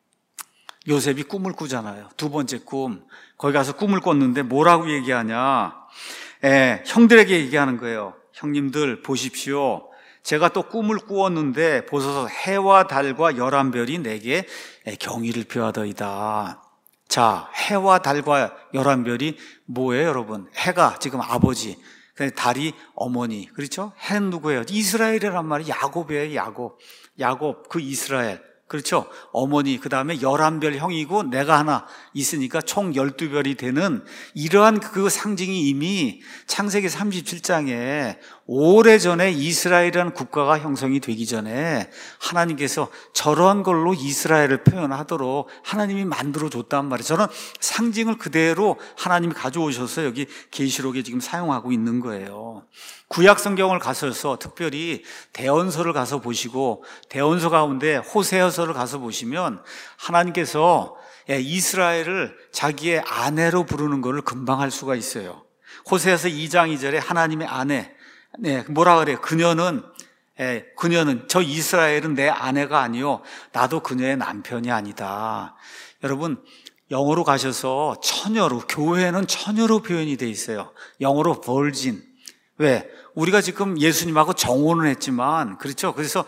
요셉이 꿈을 꾸잖아요. 두 번째 꿈. 거기 가서 꿈을 꿨는데 뭐라고 얘기하냐? 에, 형들에게 얘기하는 거예요. 형님들 보십시오. 제가 또 꿈을 꾸었는데 보소서 해와 달과 열한 별이 내게 경의를 표하더이다. 자, 해와 달과 열한 별이 뭐예요, 여러분? 해가 지금 아버지, 달이 어머니, 그렇죠? 해는 누구예요? 이스라엘이란 말이 야곱이에요, 야곱. 야곱, 그 이스라엘. 그렇죠? 어머니, 그 다음에 열한 별 형이고 내가 하나 있으니까 총 열두 별이 되는 이러한 그 상징이 이미 창세기 삼십칠 장에 오래전에 이스라엘이라는 국가가 형성이 되기 전에 하나님께서 저러한 걸로 이스라엘을 표현하도록 하나님이 만들어줬단 말이에요. 저는 상징을 그대로 하나님이 가져오셔서 여기 계시록에 지금 사용하고 있는 거예요. 구약 성경을 가셔서 특별히 대언서를 가서 보시고 대언서 가운데 호세아서를 가서 보시면 하나님께서 이스라엘을 자기의 아내로 부르는 것을 금방 알 수가 있어요. 호세아서 이 장 이 절에 하나님의 아내, 네, 뭐라 그래요? 그녀는, 예, 그녀는, 저 이스라엘은 내 아내가 아니요, 나도 그녀의 남편이 아니다. 여러분, 영어로 가셔서 처녀로, 교회는 처녀로 표현이 돼 있어요. 영어로 virgin. 왜? 우리가 지금 예수님하고 정혼을 했지만, 그렇죠? 그래서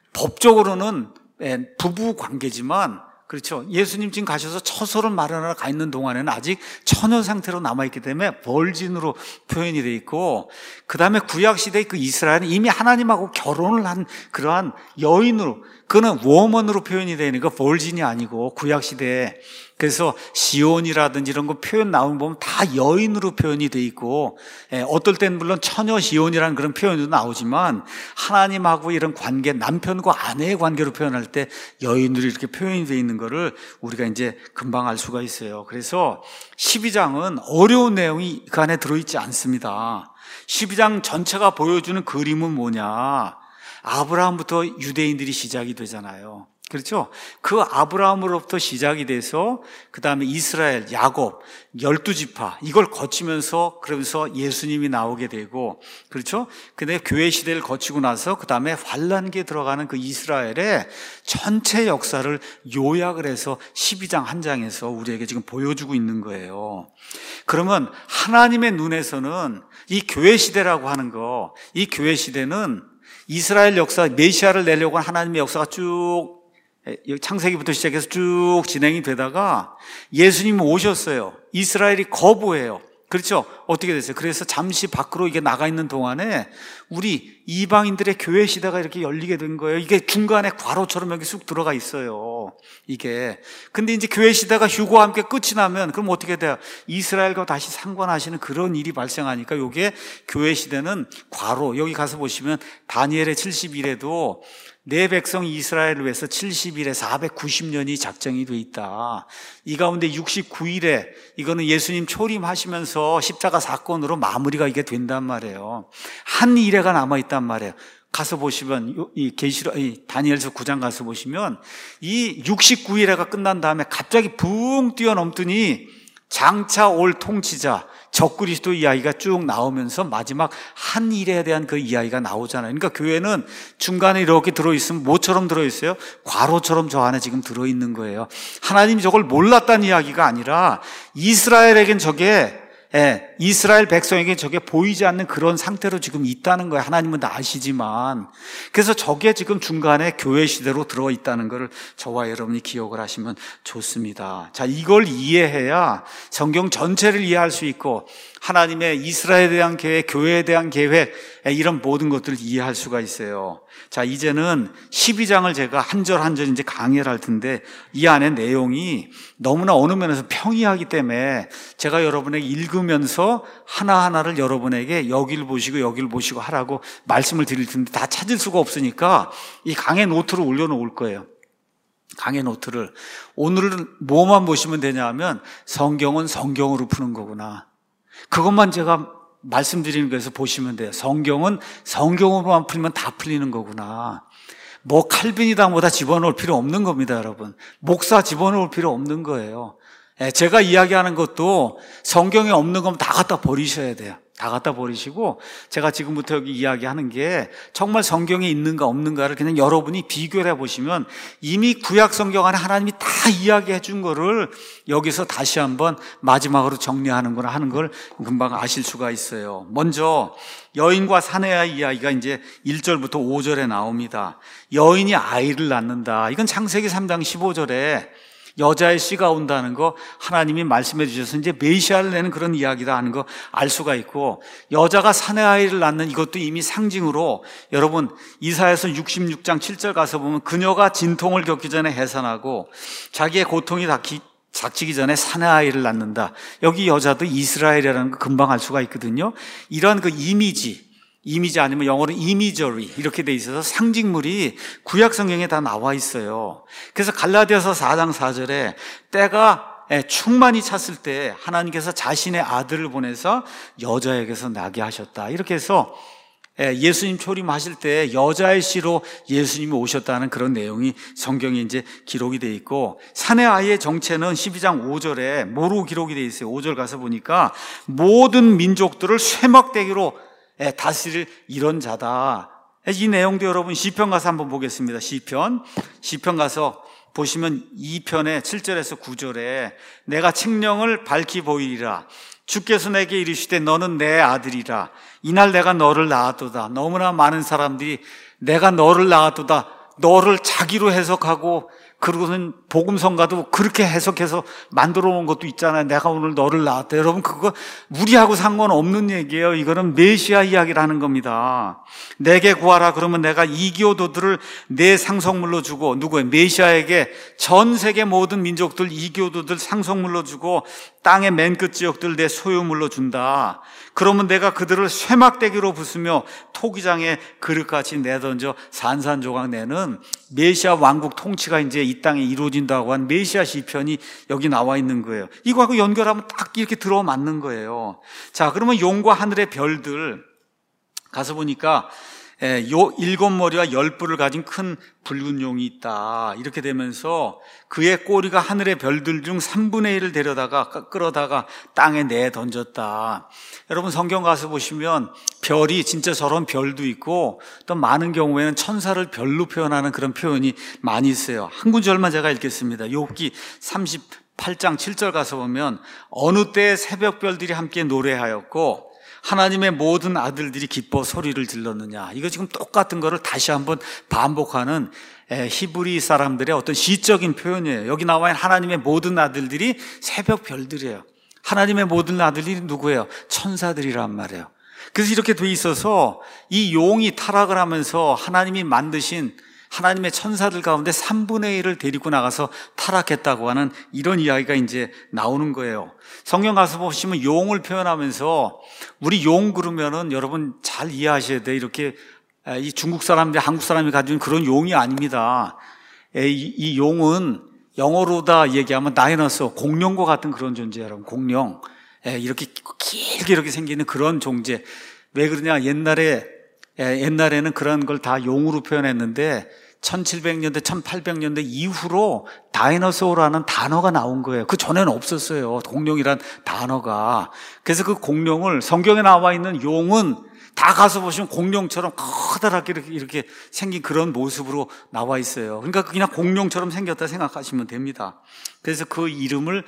법적으로는 부부 관계지만, 그렇죠? 예수님 지금 가셔서 처소를 마련하러 가 있는 동안에는 아직 처녀 상태로 남아있기 때문에 벌진으로 표현이 돼 있고, 그 다음에 구약시대의 그 이스라엘은 이미 하나님하고 결혼을 한 그러한 여인으로, 그는 워먼으로 표현이 되니까 벌진이 아니고 구약시대에. 그래서 시온이라든지 이런 거 표현 나오면 보면 다 여인으로 표현이 돼 있고, 예, 어떨 때는 물론 처녀 시온이라는 그런 표현도 나오지만 하나님하고 이런 관계, 남편과 아내의 관계로 표현할 때 여인으로 이렇게 표현이 돼 있는 거를 우리가 이제 금방 알 수가 있어요. 그래서 십이 장은 어려운 내용이 그 안에 들어있지 않습니다. 십이 장 전체가 보여주는 그림은 뭐냐? 아브라함부터 유대인들이 시작이 되잖아요. 그렇죠? 그 아브라함으로부터 시작이 돼서 그 다음에 이스라엘, 야곱, 열두 지파 이걸 거치면서 그러면서 예수님이 나오게 되고, 그렇죠? 근데 교회 시대를 거치고 나서 그 다음에 환란기에 들어가는 그 이스라엘의 전체 역사를 요약을 해서 십이 장 한 장에서 우리에게 지금 보여주고 있는 거예요. 그러면 하나님의 눈에서는 이 교회 시대라고 하는 거, 이 교회 시대는 이스라엘 역사, 메시아를 내려고 한 하나님의 역사가 쭉 창세기부터 시작해서 쭉 진행이 되다가 예수님이 오셨어요. 이스라엘이 거부해요. 그렇죠? 어떻게 됐어요? 그래서 잠시 밖으로 이게 나가 있는 동안에 우리 이방인들의 교회 시대가 이렇게 열리게 된 거예요. 이게 중간에 괄호처럼 여기 쑥 들어가 있어요. 이게. 근데 이제 교회 시대가 휴거와 함께 끝이 나면 그럼 어떻게 돼요? 이스라엘과 다시 상관하시는 그런 일이 발생하니까 요게 교회 시대는 괄호. 여기 가서 보시면 다니엘의 칠십 일에도 내 백성 이스라엘을 위해서 칠십 일에 사백구십 년이 작정이 돼 있다. 이 가운데 육십구 일에 이거는 예수님 초림하시면서 십자가 사건으로 마무리가 이게 된단 말이에요. 한 일회가 남아 있단 말이에요. 가서 보시면 이 계시록 이 다니엘서 구 장 가서 보시면 이 육십구 일회가 끝난 다음에 갑자기 붕 뛰어넘더니 장차 올 통치자 적그리스도 이야기가 쭉 나오면서 마지막 한 일에 대한 그 이야기가 나오잖아요. 그러니까 교회는 중간에 이렇게 들어있으면 뭐처럼 들어있어요? 괄호처럼 저 안에 지금 들어있는 거예요. 하나님이 저걸 몰랐다는 이야기가 아니라 이스라엘에겐 저게 예, 이스라엘 백성에게 저게 보이지 않는 그런 상태로 지금 있다는 거예요. 하나님은 다 아시지만. 그래서 저게 지금 중간에 교회 시대로 들어있다는 것을 저와 여러분이 기억을 하시면 좋습니다. 자, 이걸 이해해야 성경 전체를 이해할 수 있고 하나님의 이스라엘에 대한 계획, 교회에 대한 계획, 이런 모든 것들을 이해할 수가 있어요. 자, 이제는 십이 장을 제가 한 절 한 절 이제 강의를 할 텐데 이 안에 내용이 너무나 어느 면에서 평이하기 때문에 제가 여러분에게 읽으면서 하나하나를 여러분에게 여기를 보시고 여기를 보시고 하라고 말씀을 드릴 텐데 다 찾을 수가 없으니까 이 강의 노트를 올려놓을 거예요. 강의 노트를. 오늘은 뭐만 보시면 되냐 하면 성경은 성경으로 푸는 거구나. 그것만 제가 말씀드리는 거에서 보시면 돼요. 성경은 성경으로만 풀면 다 풀리는 거구나. 뭐 칼빈이다보다 집어넣을 필요 없는 겁니다, 여러분. 목사 집어넣을 필요 없는 거예요. 제가 이야기하는 것도 성경에 없는 거면 다 갖다 버리셔야 돼요. 다 갖다 버리시고 제가 지금부터 여기 이야기하는 게 정말 성경에 있는가 없는가를 그냥 여러분이 비교를 해보시면 이미 구약 성경 안에 하나님이 다 이야기해 준 거를 여기서 다시 한번 마지막으로 정리하는구나 하는 걸 금방 아실 수가 있어요. 먼저 여인과 사내의 이야기가 이제 일 절부터 오 절에 나옵니다. 여인이 아이를 낳는다. 이건 창세기 삼 장 십오 절에 여자의 씨가 온다는 거 하나님이 말씀해 주셔서 이제 메시아를 내는 그런 이야기다 하는 거 알 수가 있고, 여자가 사내 아이를 낳는 이것도 이미 상징으로 여러분 이사야서 육십육 장 칠 절 가서 보면 그녀가 진통을 겪기 전에 해산하고 자기의 고통이 닥치, 닥치기 전에 사내 아이를 낳는다. 여기 여자도 이스라엘이라는 거 금방 알 수가 있거든요. 이런 그 이미지 이미지 아니면 영어로 이미저리 이렇게 돼 있어서 상징물이 구약 성경에 다 나와 있어요. 그래서 갈라디아서 사 장 사 절에 때가 충만히 찼을 때 하나님께서 자신의 아들을 보내서 여자에게서 나게 하셨다. 이렇게 해서 예수님 초림하실 때 여자의 씨로 예수님이 오셨다는 그런 내용이 성경에 이제 기록이 돼 있고, 사내 아이의 정체는 십이 장 오 절에 뭐로 기록이 돼 있어요? 오 절 가서 보니까 모든 민족들을 쇠막대기로 다스릴 이런 자다. 이 내용도 여러분 시편 가서 한번 보겠습니다. 시편 시편 가서 보시면 이 편의 칠 절에서 구 절에 내가 칙령을 밝히 보이리라. 주께서 내게 이르시되 너는 내 아들이라. 이날 내가 너를 낳았도다. 너무나 많은 사람들이 내가 너를 낳았도다, 너를 자기로 해석하고, 그러고는 복음성가도 그렇게 해석해서 만들어 놓은 것도 있잖아요. 내가 오늘 너를 낳았다. 여러분, 그거 우리하고 상관없는 얘기예요. 이거는 메시아 이야기라는 겁니다. 내게 구하라 그러면 내가 이교도들을 내 상속물로 주고, 누구예요? 메시아에게 전 세계 모든 민족들 이교도들 상속물로 주고, 땅의 맨 끝 지역들 내 소유물로 준다. 그러면 내가 그들을 쇠막대기로 부수며 토기장에 그릇같이 내던져 산산조각 내는 메시아 왕국 통치가 이제 이 땅에 이루어진다고 한 메시아 시편이 여기 나와 있는 거예요. 이거하고 연결하면 딱 이렇게 들어맞는 거예요. 자, 그러면 용과 하늘의 별들 가서 보니까 요 일곱 머리와 열 뿔을 가진 큰 붉은 용이 있다. 이렇게 되면서 그의 꼬리가 하늘의 별들 중 삼분의 일을 데려다가 끌어다가 땅에 내 던졌다. 여러분, 성경 가서 보시면 별이 진짜 저런 별도 있고, 또 많은 경우에는 천사를 별로 표현하는 그런 표현이 많이 있어요. 한 구절만 제가 읽겠습니다. 욥기 삼십팔 장 칠 절 가서 보면 어느 때에 새벽별들이 함께 노래하였고 하나님의 모든 아들들이 기뻐 소리를 질렀느냐. 이거 지금 똑같은 거를 다시 한번 반복하는 히브리 사람들의 어떤 시적인 표현이에요. 여기 나와 있는 하나님의 모든 아들들이 새벽 별들이에요. 하나님의 모든 아들들이 누구예요? 천사들이란 말이에요. 그래서 이렇게 돼 있어서 이 용이 타락을 하면서 하나님이 만드신 하나님의 천사들 가운데 삼분의 일을 데리고 나가서 타락했다고 하는 이런 이야기가 이제 나오는 거예요. 성경 가서 보시면 용을 표현하면서, 우리 용 그러면은 여러분 잘 이해하셔야 돼요. 이렇게 이 중국 사람들, 한국 사람이 가진 그런 용이 아닙니다. 이, 이 용은 영어로다 얘기하면 다이너소, 공룡과 같은 그런 존재예요. 여러분, 공룡. 이렇게 길게 이렇게 생기는 그런 존재. 왜 그러냐? 옛날에 옛날에는 그런 걸 다 용으로 표현했는데 천칠백 년대, 천팔백 년대 이후로 다이너소어라는 단어가 나온 거예요. 그 전에는 없었어요. 공룡이란 단어가. 그래서 그 공룡을, 성경에 나와 있는 용은 다 가서 보시면 공룡처럼 커다랗게 이렇게, 이렇게 생긴 그런 모습으로 나와 있어요. 그러니까 그냥 공룡처럼 생겼다 생각하시면 됩니다. 그래서 그 이름을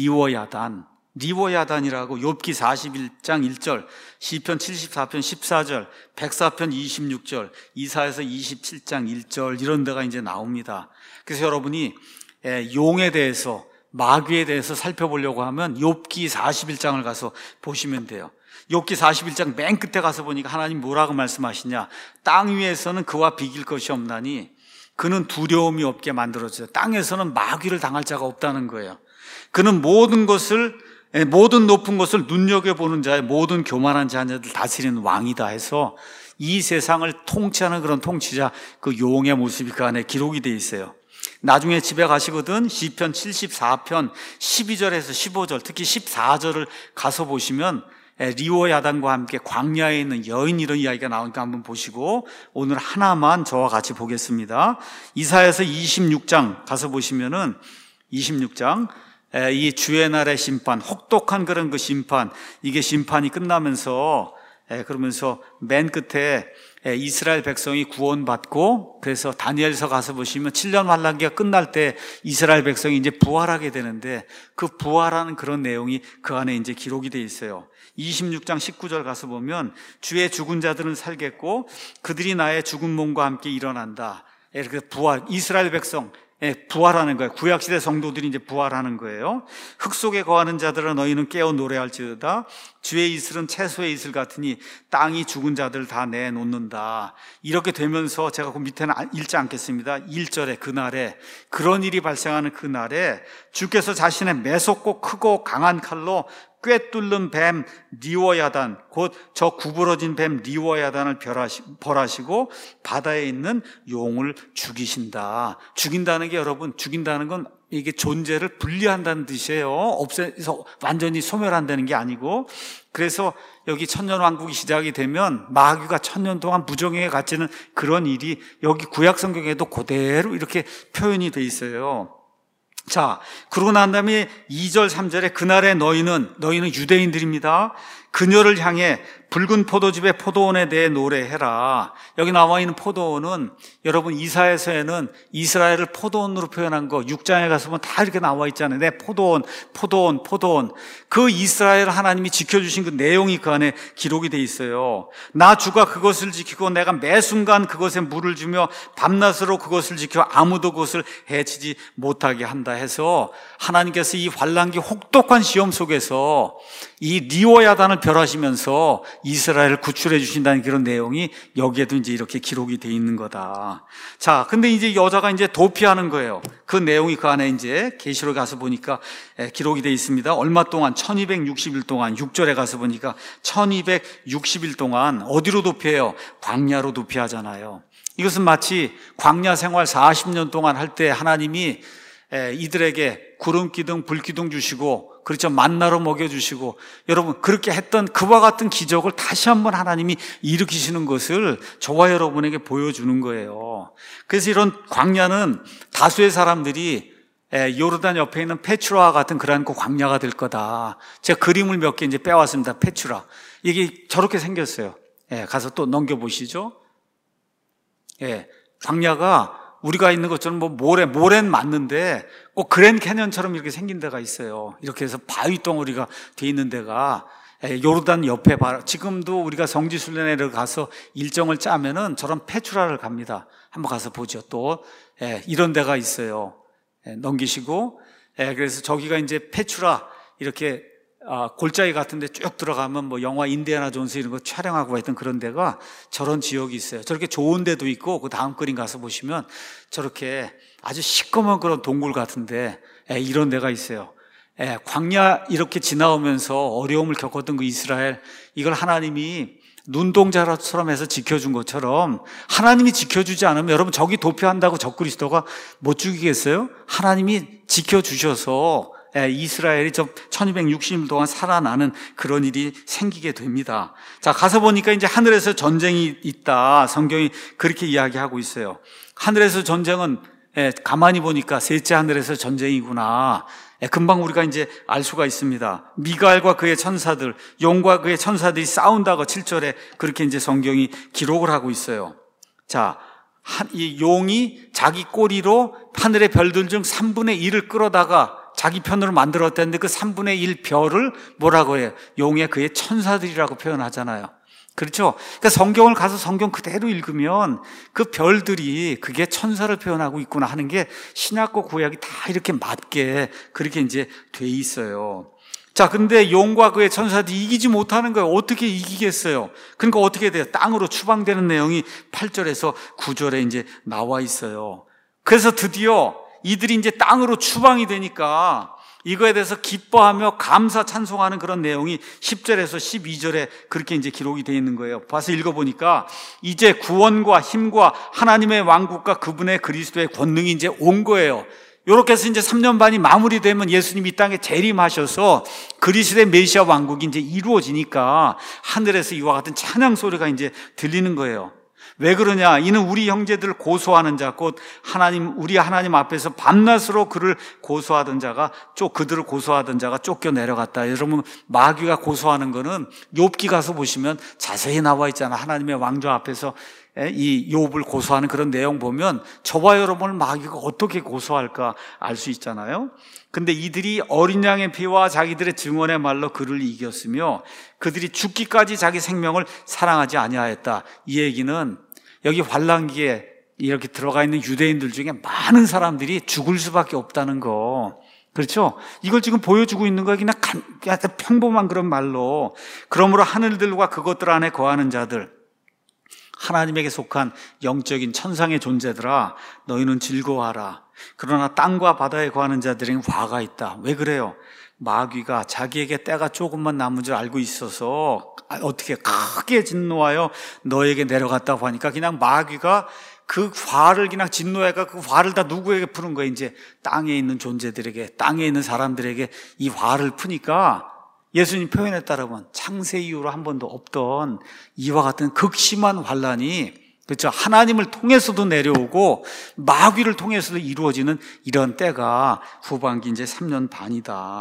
리워야단, 리워야단이라고 욥기 사십일 장 일 절, 시편 칠십사 편 십사 절, 백사 편 이십육 절, 이사야서 이십칠 장 일 절 이런 데가 이제 나옵니다. 그래서 여러분이 용에 대해서, 마귀에 대해서 살펴보려고 하면 욥기 사십일 장을 가서 보시면 돼요. 욥기 사십일 장 맨 끝에 가서 보니까 하나님 뭐라고 말씀하시냐? 땅 위에서는 그와 비길 것이 없나니 그는 두려움이 없게 만들어져요. 땅에서는 마귀를 당할 자가 없다는 거예요. 그는 모든 것을, 모든 높은 것을 눈여겨보는 자의 모든 교만한 자녀들 다스리는 왕이다 해서 이 세상을 통치하는 그런 통치자, 그 용의 모습이 그 안에 기록이 되어 있어요. 나중에 집에 가시거든 시편 칠십사 편 십이 절에서 십오 절, 특히 십사 절을 가서 보시면 리워야단과 함께 광야에 있는 여인 이런 이야기가 나오니까 한번 보시고, 오늘 하나만 저와 같이 보겠습니다. 이사야서 이십육 장 가서 보시면은 이십육 장 이 주의 날의 심판, 혹독한 그런 그 심판, 이게 심판이 끝나면서 그러면서 맨 끝에 이스라엘 백성이 구원받고, 그래서 다니엘서 가서 보시면 칠 년 환란기가 끝날 때 이스라엘 백성이 이제 부활하게 되는데, 그 부활하는 그런 내용이 그 안에 이제 기록이 되어 있어요. 이십육 장 십구 절 가서 보면 주의 죽은 자들은 살겠고 그들이 나의 죽은 몸과 함께 일어난다. 이렇게 부활, 이스라엘 백성 부활하는 거예요. 구약시대 성도들이 이제 부활하는 거예요. 흙 속에 거하는 자들아 너희는 깨어 노래할지어다. 주의 이슬은 채소의 이슬 같으니 땅이 죽은 자들 다 내놓는다. 이렇게 되면서 제가 그 밑에는 읽지 않겠습니다. 일 절에 그날에, 그런 일이 발생하는 그날에 주께서 자신의 매섭고 크고 강한 칼로 꿰뚫는 뱀 리워야단, 곧 저 구부러진 뱀 리워야단을 벌하시고 바다에 있는 용을 죽이신다. 죽인다는 게, 여러분, 죽인다는 건 이게 존재를 분리한다는 뜻이에요. 없애서 완전히 소멸한다는 게 아니고, 그래서 여기 천년왕국이 시작이 되면 마귀가 천년 동안 무정행에 갇히는 그런 일이 여기 구약 성경에도 그대로 이렇게 표현이 돼 있어요. 자, 그러고 난 다음에 이 절 삼 절에 그날에 너희는, 너희는 유대인들입니다. 그녀를 향해 붉은 포도즙의 포도원에 대해 노래해라. 여기 나와 있는 포도원은 여러분 이사야서에는 이스라엘을 포도원으로 표현한 거 육 장에 가서 보면 다 이렇게 나와 있잖아요. 네, 포도원, 포도원, 포도원. 그 이스라엘 하나님이 지켜주신 그 내용이 그 안에 기록이 돼 있어요. 나 주가 그것을 지키고 내가 매 순간 그것에 물을 주며 밤낮으로 그것을 지켜 아무도 그것을 해치지 못하게 한다 해서 하나님께서 이 환란기 혹독한 시험 속에서 이 리오야단을 멸하시면서 이스라엘을 구출해 주신다는 그런 내용이 여기에도 이제 이렇게 기록이 돼 있는 거다. 자, 근데 이제 여자가 이제 도피하는 거예요. 그 내용이 그 안에 이제 계시록에 가서 보니까 기록이 돼 있습니다. 얼마 동안 천이백육십 일 동안 육 절에 가서 보니까 천이백육십 일 동안 어디로 도피해요? 광야로 도피하잖아요. 이것은 마치 광야 생활 사십 년 동안 할 때 하나님이 이들에게 구름기둥, 불기둥 주시고 그렇죠. 만나로 먹여주시고 여러분 그렇게 했던 그와 같은 기적을 다시 한번 하나님이 일으키시는 것을 저와 여러분에게 보여주는 거예요. 그래서 이런 광야는 다수의 사람들이 요르단 옆에 있는 페추라와 같은 그러한 그 광야가 될 거다. 제가 그림을 몇 개 이제 빼왔습니다. 페추라. 이게 저렇게 생겼어요. 예, 가서 또 넘겨보시죠. 예, 광야가 우리가 있는 것처럼 뭐 모래, 모래는 맞는데 꼭 그랜 캐년처럼 이렇게 생긴 데가 있어요. 이렇게 해서 바위 덩어리가 돼 있는 데가 요르단 옆에 바로 지금도 우리가 성지순례를 가서 일정을 짜면은 저런 페추라를 갑니다. 한번 가서 보죠. 또 예, 이런 데가 있어요. 예, 넘기시고 예, 그래서 저기가 이제 페추라 이렇게 아, 골짜기 같은 데 쭉 들어가면 뭐 영화 인디애나 존스 이런 거 촬영하고 했던 그런 데가 저런 지역이 있어요. 저렇게 좋은 데도 있고 그 다음 그림 가서 보시면 저렇게 아주 시꺼먼 그런 동굴 같은데 예, 이런 데가 있어요. 예, 광야 이렇게 지나오면서 어려움을 겪었던 그 이스라엘 이걸 하나님이 눈동자처럼 해서 지켜준 것처럼 하나님이 지켜주지 않으면 여러분 저기 도피한다고 적그리스도가 못 죽이겠어요? 하나님이 지켜주셔서 이스라엘이 저 천이백육십 일 동안 살아나는 그런 일이 생기게 됩니다. 자, 가서 보니까 이제 하늘에서 전쟁이 있다. 성경이 그렇게 이야기하고 있어요. 하늘에서 전쟁은 가만히 보니까 셋째 하늘에서 전쟁이구나. 금방 우리가 이제 알 수가 있습니다. 미가엘과 그의 천사들, 용과 그의 천사들이 싸운다고 칠 절에 그렇게 이제 성경이 기록을 하고 있어요. 자, 이 용이 자기 꼬리로 하늘의 별들 중 삼분의 일을 끌어다가 자기 편으로 만들었다는데 그 삼분의 일 별을 뭐라고 해요? 용의 그의 천사들이라고 표현하잖아요. 그렇죠? 그러니까 성경을 가서 성경 그대로 읽으면 그 별들이 그게 천사를 표현하고 있구나 하는 게 신약과 구약이 다 이렇게 맞게 그렇게 이제 돼 있어요. 자, 근데 용과 그의 천사들이 이기지 못하는 거예요. 어떻게 이기겠어요? 그러니까 어떻게 돼요? 땅으로 추방되는 내용이 팔 절에서 구 절에 이제 나와 있어요. 그래서 드디어 이들이 이제 땅으로 추방이 되니까 이거에 대해서 기뻐하며 감사 찬송하는 그런 내용이 십 절에서 십이 절에 그렇게 이제 기록이 되어 있는 거예요. 봐서 읽어보니까 이제 구원과 힘과 하나님의 왕국과 그분의 그리스도의 권능이 이제 온 거예요. 이렇게 해서 이제 삼 년 반이 마무리되면 예수님이 이 땅에 재림하셔서 그리스도의 메시아 왕국이 이제 이루어지니까 하늘에서 이와 같은 찬양 소리가 이제 들리는 거예요. 왜 그러냐? 이는 우리 형제들을 고소하는 자, 곧 하나님, 우리 하나님 앞에서 밤낮으로 그를 고소하던 자가, 쫓, 그들을 고소하던 자가 쫓겨 내려갔다. 여러분, 마귀가 고소하는 거는 욥기 가서 보시면 자세히 나와 있잖아. 하나님의 왕좌 앞에서 이 욥을 고소하는 그런 내용 보면 저와 여러분을 마귀가 어떻게 고소할까 알 수 있잖아요. 근데 이들이 어린 양의 피와 자기들의 증언의 말로 그를 이겼으며 그들이 죽기까지 자기 생명을 사랑하지 아니하였다. 이 얘기는 여기 환란기에 이렇게 들어가 있는 유대인들 중에 많은 사람들이 죽을 수밖에 없다는 거. 그렇죠? 이걸 지금 보여주고 있는 거야. 그냥 평범한 그런 말로. 그러므로 하늘들과 그것들 안에 거하는 자들, 하나님에게 속한 영적인 천상의 존재들아, 너희는 즐거워하라. 그러나 땅과 바다에 거하는 자들에게는 화가 있다. 왜 그래요? 마귀가 자기에게 때가 조금만 남은 줄 알고 있어서 어떻게 크게 진노하여 너에게 내려갔다고 하니까 그냥 마귀가 그 화를 그냥 진노해가 그 화를 다 누구에게 푸는 거예요? 이제 땅에 있는 존재들에게, 땅에 있는 사람들에게 이 화를 푸니까 예수님 표현에 따르면 창세 이후로 한 번도 없던 이와 같은 극심한 환란이, 그렇죠, 하나님을 통해서도 내려오고 마귀를 통해서도 이루어지는 이런 때가 후반기 이제 삼 년 반이다.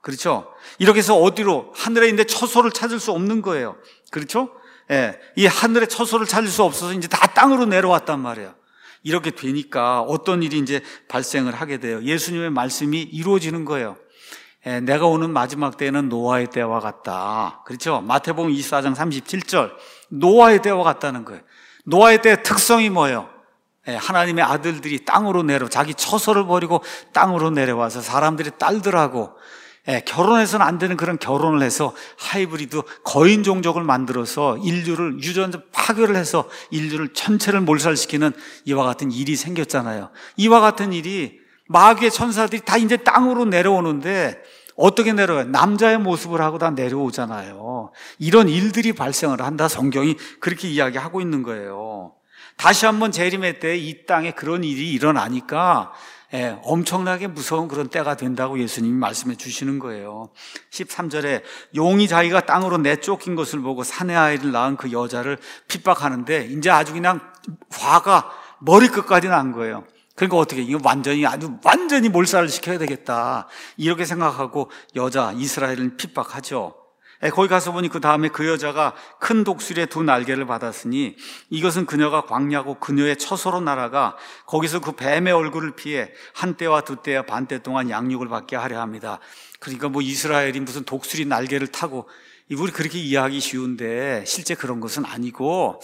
그렇죠? 이렇게 해서 어디로? 하늘에 있는데 처소를 찾을 수 없는 거예요. 그렇죠? 예, 이 하늘에 처소를 찾을 수 없어서 이제 다 땅으로 내려왔단 말이에요. 이렇게 되니까 어떤 일이 이제 발생을 하게 돼요. 예수님의 말씀이 이루어지는 거예요. 예, 내가 오는 마지막 때는 노아의 때와 같다. 그렇죠? 마태복음 이십사 장 삼십칠 절. 노아의 때와 같다는 거예요. 노아의 때의 특성이 뭐예요? 예, 하나님의 아들들이 땅으로 내려, 자기 처소를 버리고 땅으로 내려와서 사람들이 딸들하고 예, 결혼해서는 안 되는 그런 결혼을 해서 하이브리드 거인 종족을 만들어서 인류를 유전 파괴를 해서 인류를 전체를 몰살시키는 이와 같은 일이 생겼잖아요. 이와 같은 일이 마귀의 천사들이 다 이제 땅으로 내려오는데 어떻게 내려와요? 남자의 모습을 하고 다 내려오잖아요. 이런 일들이 발생을 한다. 성경이 그렇게 이야기하고 있는 거예요. 다시 한번 재림의 때 이 땅에 그런 일이 일어나니까 예, 엄청나게 무서운 그런 때가 된다고 예수님이 말씀해 주시는 거예요. 십삼 절에 용이 자기가 땅으로 내쫓긴 것을 보고 사내 아이를 낳은 그 여자를 핍박하는데 이제 아주 그냥 화가 머리끝까지 난 거예요. 그러니까 어떻게, 이거 완전히 아주 완전히 몰살을 시켜야 되겠다 이렇게 생각하고 여자 이스라엘을 핍박하죠. 거기 가서 보니 그 다음에 그 여자가 큰 독수리의 두 날개를 받았으니 이것은 그녀가 광야고 그녀의 처소로 날아가 거기서 그 뱀의 얼굴을 피해 한때와 두때와 반때 동안 양육을 받게 하려 합니다. 그러니까 뭐 이스라엘이 무슨 독수리 날개를 타고, 우리 그렇게 이해하기 쉬운데 실제 그런 것은 아니고,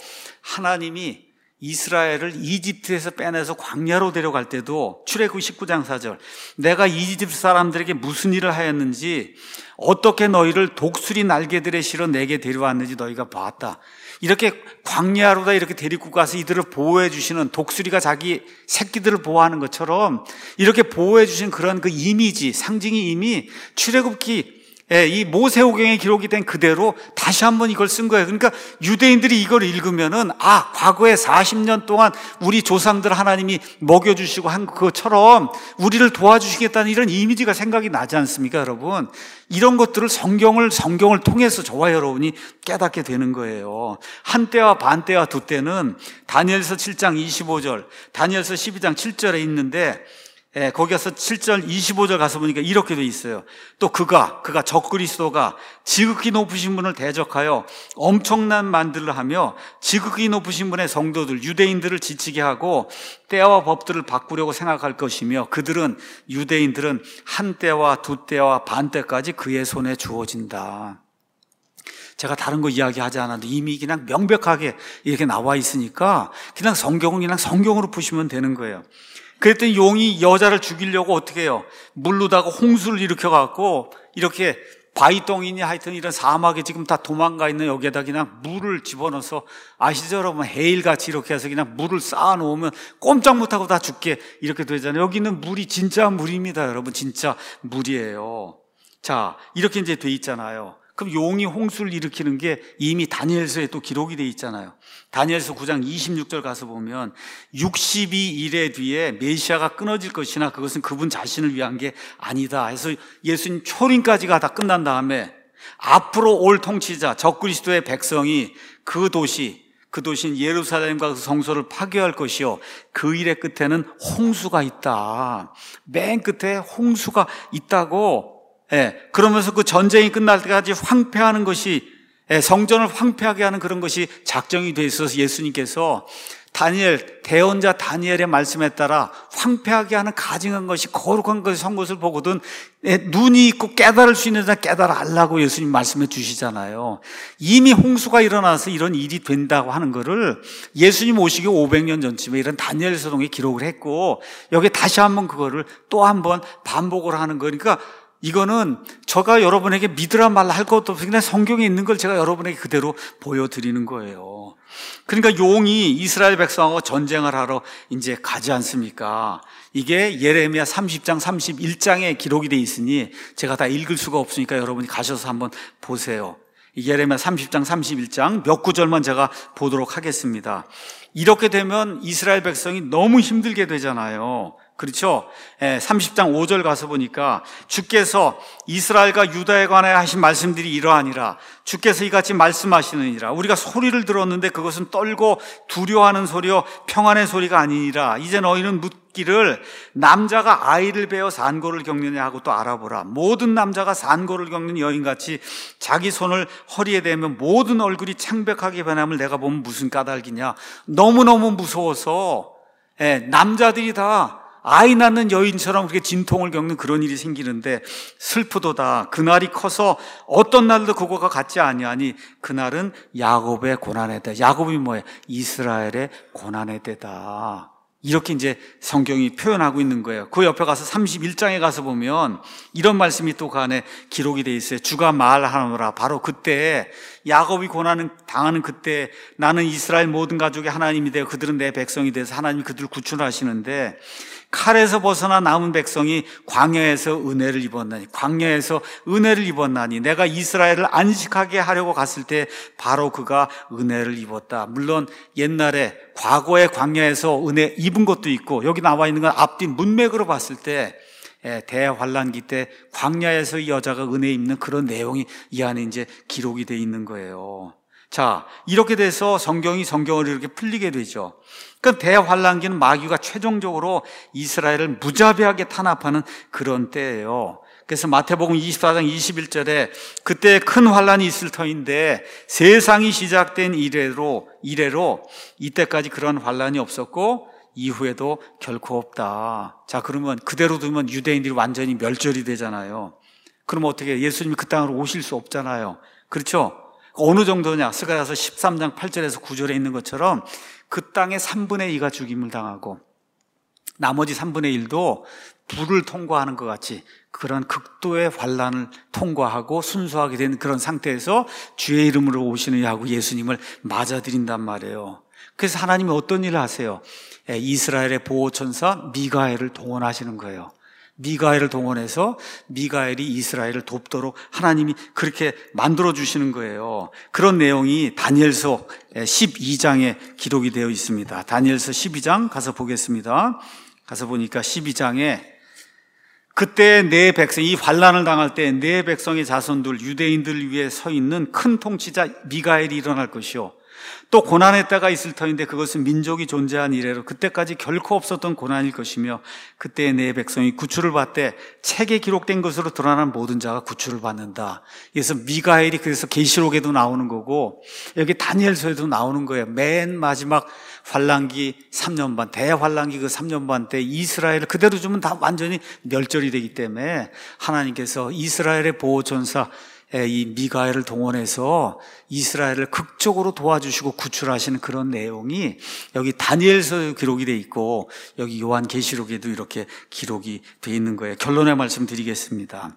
하나님이 이스라엘을 이집트에서 빼내서 광야로 데려갈 때도 출애굽 십구 장 사 절, 내가 이집트 사람들에게 무슨 일을 하였는지 어떻게 너희를 독수리 날개들에 실어 내게 데려왔는지 너희가 봤다. 이렇게 광야로다 이렇게 데리고 가서 이들을 보호해 주시는, 독수리가 자기 새끼들을 보호하는 것처럼 이렇게 보호해 주신 그런 그 이미지, 상징이 이미 출애굽기 이 모세오경에 기록이 된 그대로 다시 한번 이걸 쓴 거예요. 그러니까 유대인들이 이걸 읽으면은, 아, 과거에 사십 년 동안 우리 조상들 하나님이 먹여주시고 한 것처럼 우리를 도와주시겠다는 이런 이미지가 생각이 나지 않습니까, 여러분? 이런 것들을 성경을, 성경을 통해서 저와 여러분이 깨닫게 되는 거예요. 한때와 반때와 두때는 다니엘서 칠 장 이십오 절, 다니엘서 십이 장 칠 절에 있는데, 예, 거기 가서 칠 절 이십오 절 가서 보니까 이렇게 돼 있어요. 또 그가, 그가 적그리스도가 지극히 높으신 분을 대적하여 엄청난 만들을 하며 지극히 높으신 분의 성도들, 유대인들을 지치게 하고 때와 법들을 바꾸려고 생각할 것이며, 그들은, 유대인들은 한 때와 두 때와 반 때까지 그의 손에 주어진다. 제가 다른 거 이야기하지 않아도 이미 그냥 명백하게 이렇게 나와 있으니까 그냥 성경은 그냥 성경으로 푸시면 되는 거예요. 그랬더니 용이 여자를 죽이려고 어떻게 해요? 물르다가 홍수를 일으켜갖고 이렇게 바위덩이니 하여튼 이런 사막에 지금 다 도망가 있는 여기에다 그냥 물을 집어넣어서, 아시죠 여러분? 해일같이 이렇게 해서 그냥 물을 쌓아놓으면 꼼짝 못하고 다 죽게 이렇게 되잖아요. 여기는 물이 진짜 물입니다, 여러분. 진짜 물이에요. 자, 이렇게 이제 돼 있잖아요. 그럼 용이 홍수를 일으키는 게 이미 다니엘서에 또 기록이 돼 있잖아요. 다니엘서 구 장 이십육 절 가서 보면 육십이 일의 뒤에 메시아가 끊어질 것이나 그것은 그분 자신을 위한 게 아니다 해서 예수님 초림까지가 다 끝난 다음에 앞으로 올 통치자 적그리스도의 백성이 그 도시, 그 도시인 예루살렘과 그 성소를 파괴할 것이요 그 일의 끝에는 홍수가 있다. 맨 끝에 홍수가 있다고. 예, 그러면서 그 전쟁이 끝날 때까지 황폐하는 것이, 예, 성전을 황폐하게 하는 그런 것이 작정이 돼 있어서 예수님께서 다니엘, 대언자 다니엘의 말씀에 따라 황폐하게 하는 가증한 것이 거룩한 것이 선 것을 보거든, 예, 눈이 있고 깨달을 수 있는 자 깨달아 알라고 예수님 말씀해 주시잖아요. 이미 홍수가 일어나서 이런 일이 된다고 하는 거를 예수님 오시기 오백 년 전쯤에 이런 다니엘 서동에 기록을 했고, 여기 다시 한번 그거를 또 한번 반복을 하는 거니까, 이거는 제가 여러분에게 믿으라 말라 할 것도 없이 그냥 성경에 있는 걸 제가 여러분에게 그대로 보여드리는 거예요. 그러니까 용이 이스라엘 백성하고 전쟁을 하러 이제 가지 않습니까? 이게 예레미야 삼십 장 삼십일 장에 기록이 돼 있으니 제가 다 읽을 수가 없으니까 여러분이 가셔서 한번 보세요. 예레미야 삼십 장 삼십일 장 몇 구절만 제가 보도록 하겠습니다. 이렇게 되면 이스라엘 백성이 너무 힘들게 되잖아요. 그렇죠? 삼십 장 오 절 가서 보니까 주께서 이스라엘과 유다에 관하여 하신 말씀들이 이러하니라. 주께서 이같이 말씀하시느니라. 우리가 소리를 들었는데 그것은 떨고 두려워하는 소리요 평안의 소리가 아니니라. 이제 너희는 묻기를 남자가 아이를 베어 산고를 겪느냐 하고 또 알아보라. 모든 남자가 산고를 겪는 여인같이 자기 손을 허리에 대면 모든 얼굴이 창백하게 변함을 내가 보면 무슨 까닭이냐. 너무너무 무서워서 남자들이 다 아이 낳는 여인처럼 그렇게 진통을 겪는 그런 일이 생기는데 슬프도다. 그날이 커서 어떤 날도 그거가 같지 아니하니 그날은 야곱의 고난의 때. 야곱이 뭐예요? 이스라엘의 고난의 때다. 이렇게 이제 성경이 표현하고 있는 거예요. 그 옆에 가서 삼십일 장에 가서 보면 이런 말씀이 또 그 안에 기록이 돼 있어요. 주가 말하노라. 바로 그때 야곱이 고난을 당하는 그때 나는 이스라엘 모든 가족의 하나님이 되어 그들은 내 백성이 돼서 하나님이 그들을 구출하시는데 칼에서 벗어나 남은 백성이 광야에서 은혜를 입었나니 광야에서 은혜를 입었나니 내가 이스라엘을 안식하게 하려고 갔을 때 바로 그가 은혜를 입었다. 물론 옛날에 과거의 광야에서 은혜 입은 것도 있고 여기 나와 있는 건 앞뒤 문맥으로 봤을 때 대환란기 때 광야에서 이 여자가 은혜 입는 그런 내용이 이 안에 이제 기록이 돼 있는 거예요. 자, 이렇게 돼서 성경이 성경으로 이렇게 풀리게 되죠. 그러니까 대환란기는 마귀가 최종적으로 이스라엘을 무자비하게 탄압하는 그런 때예요. 그래서 마태복음 이십사 장 이십일 절에 그때 큰 환란이 있을 터인데 세상이 시작된 이래로 이래로 이때까지 그런 환란이 없었고 이후에도 결코 없다. 자, 그러면 그대로 두면 유대인들이 완전히 멸절이 되잖아요. 그럼 어떻게 예수님이 그 땅으로 오실 수 없잖아요. 그렇죠? 어느 정도냐? 스가랴서 십삼 장 팔 절에서 구 절에 있는 것처럼 그 땅의 삼분의 이가 죽임을 당하고 나머지 삼분의 일도 불을 통과하는 것 같이 그런 극도의 환란을 통과하고 순수하게 된 그런 상태에서 주의 이름으로 오시느냐 하고 예수님을 맞아들인단 말이에요. 그래서 하나님이 어떤 일을 하세요? 이스라엘의 보호천사 미가엘을 동원하시는 거예요. 미가엘을 동원해서 미가엘이 이스라엘을 돕도록 하나님이 그렇게 만들어주시는 거예요. 그런 내용이 다니엘서 십이 장에 기록이 되어 있습니다. 다니엘서 십이 장 가서 보겠습니다. 가서 보니까 십이 장에 그때 내 백성, 이 환란을 당할 때 내 백성의 자손들 유대인들 위에 서 있는 큰 통치자 미가엘이 일어날 것이요 또 고난의 때가 있을 터인데 그것은 민족이 존재한 이래로 그때까지 결코 없었던 고난일 것이며 그때 내 백성이 구출을 받되 책에 기록된 것으로 드러난 모든 자가 구출을 받는다. 그래서 미가엘이 그래서 계시록에도 나오는 거고 여기 다니엘서에도 나오는 거예요. 맨 마지막 환란기 삼 년 반, 대환란기 그 삼 년 반 때 이스라엘을 그대로 주면 다 완전히 멸절이 되기 때문에 하나님께서 이스라엘의 보호천사 이 미가엘을 동원해서 이스라엘을 극적으로 도와주시고 구출하시는 그런 내용이 여기 다니엘서 기록이 돼 있고 여기 요한계시록에도 이렇게 기록이 돼 있는 거예요. 결론의 말씀 드리겠습니다.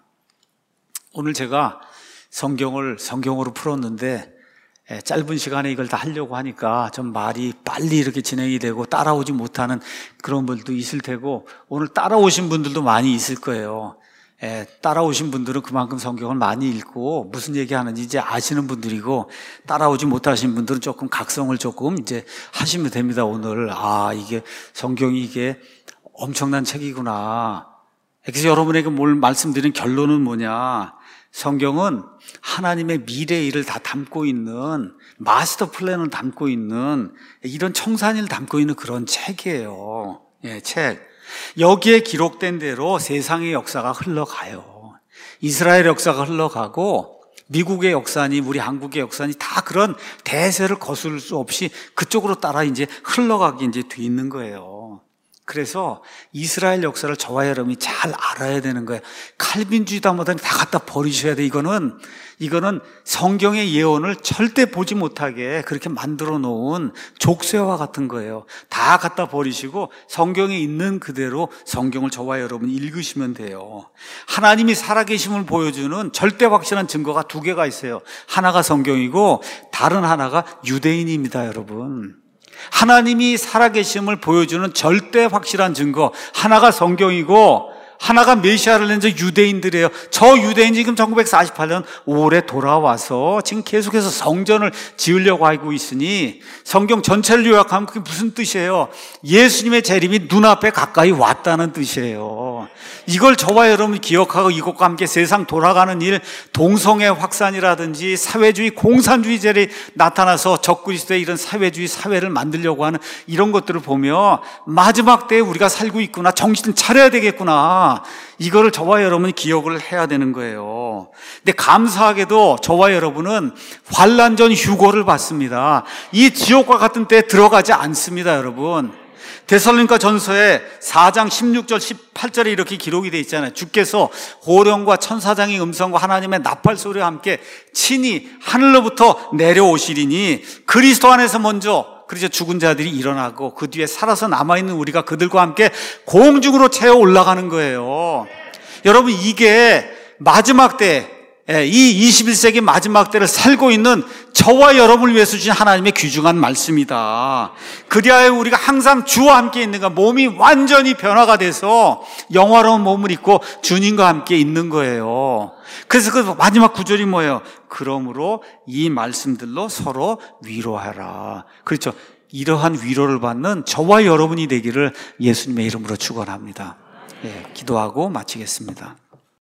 오늘 제가 성경을 성경으로 풀었는데 짧은 시간에 이걸 다 하려고 하니까 좀 말이 빨리 이렇게 진행이 되고 따라오지 못하는 그런 분들도 있을 테고 오늘 따라오신 분들도 많이 있을 거예요. 예, 따라오신 분들은 그만큼 성경을 많이 읽고 무슨 얘기하는지 이제 아시는 분들이고 따라오지 못하신 분들은 조금 각성을 조금 이제 하시면 됩니다. 오늘 아 이게 성경이 이게 엄청난 책이구나. 그래서 여러분에게 뭘 말씀드린 결론은 뭐냐? 성경은 하나님의 미래 일을 다 담고 있는 마스터 플랜을 담고 있는 이런 청산일을 담고 있는 그런 책이에요. 예, 책. 여기에 기록된 대로 세상의 역사가 흘러가요. 이스라엘 역사가 흘러가고 미국의 역사니 우리 한국의 역사니 다 그런 대세를 거스를 수 없이 그쪽으로 따라 이제 흘러가게 이제 돼 있는 거예요. 그래서 이스라엘 역사를 저와 여러분이 잘 알아야 되는 거예요. 칼빈주의다 뭐다 다 갖다 버리셔야 돼. 이거는 이거는 성경의 예언을 절대 보지 못하게 그렇게 만들어 놓은 족쇄와 같은 거예요. 다 갖다 버리시고 성경에 있는 그대로 성경을 저와 여러분이 읽으시면 돼요. 하나님이 살아계심을 보여주는 절대 확실한 증거가 두 개가 있어요. 하나가 성경이고 다른 하나가 유대인입니다, 여러분. 하나님이 살아계심을 보여주는 절대 확실한 증거 하나가 성경이고 하나가 메시아를 낸 저 유대인들이에요. 저 유대인이 지금 천구백사십팔 년 오월에 돌아와서 지금 계속해서 성전을 지으려고 하고 있으니 성경 전체를 요약하면 그게 무슨 뜻이에요? 예수님의 재림이 눈앞에 가까이 왔다는 뜻이에요. 이걸 저와 여러분이 기억하고 이것과 함께 세상 돌아가는 일, 동성애 확산이라든지 사회주의 공산주의자들이 나타나서 적그리스도의 이런 사회주의 사회를 만들려고 하는 이런 것들을 보며 마지막 때에 우리가 살고 있구나, 정신 차려야 되겠구나, 이거를 저와 여러분이 기억을 해야 되는 거예요. 근데 감사하게도 저와 여러분은 환난 전 휴거를 받습니다. 이 지옥과 같은 때에 들어가지 않습니다, 여러분. 데살로니가 전서에 사 장 십육 절 십팔 절에 이렇게 기록이 되어 있잖아요. 주께서 호령과 천사장의 음성과 하나님의 나팔 소리와 함께 친히 하늘로부터 내려오시리니 그리스도 안에서 먼저, 그래서 죽은 자들이 일어나고 그 뒤에 살아서 남아있는 우리가 그들과 함께 공중으로 채워 올라가는 거예요. 여러분, 이게 마지막 때, 이 이십일 세기 마지막 때를 살고 있는 저와 여러분을 위해서 주신 하나님의 귀중한 말씀이다. 그리하여 우리가 항상 주와 함께 있는 것, 몸이 완전히 변화가 돼서 영화로운 몸을 입고 주님과 함께 있는 거예요. 그래서 그 마지막 구절이 뭐예요? 그러므로 이 말씀들로 서로 위로하라. 그렇죠. 이러한 위로를 받는 저와 여러분이 되기를 예수님의 이름으로 축원합니다. 예, 기도하고 마치겠습니다.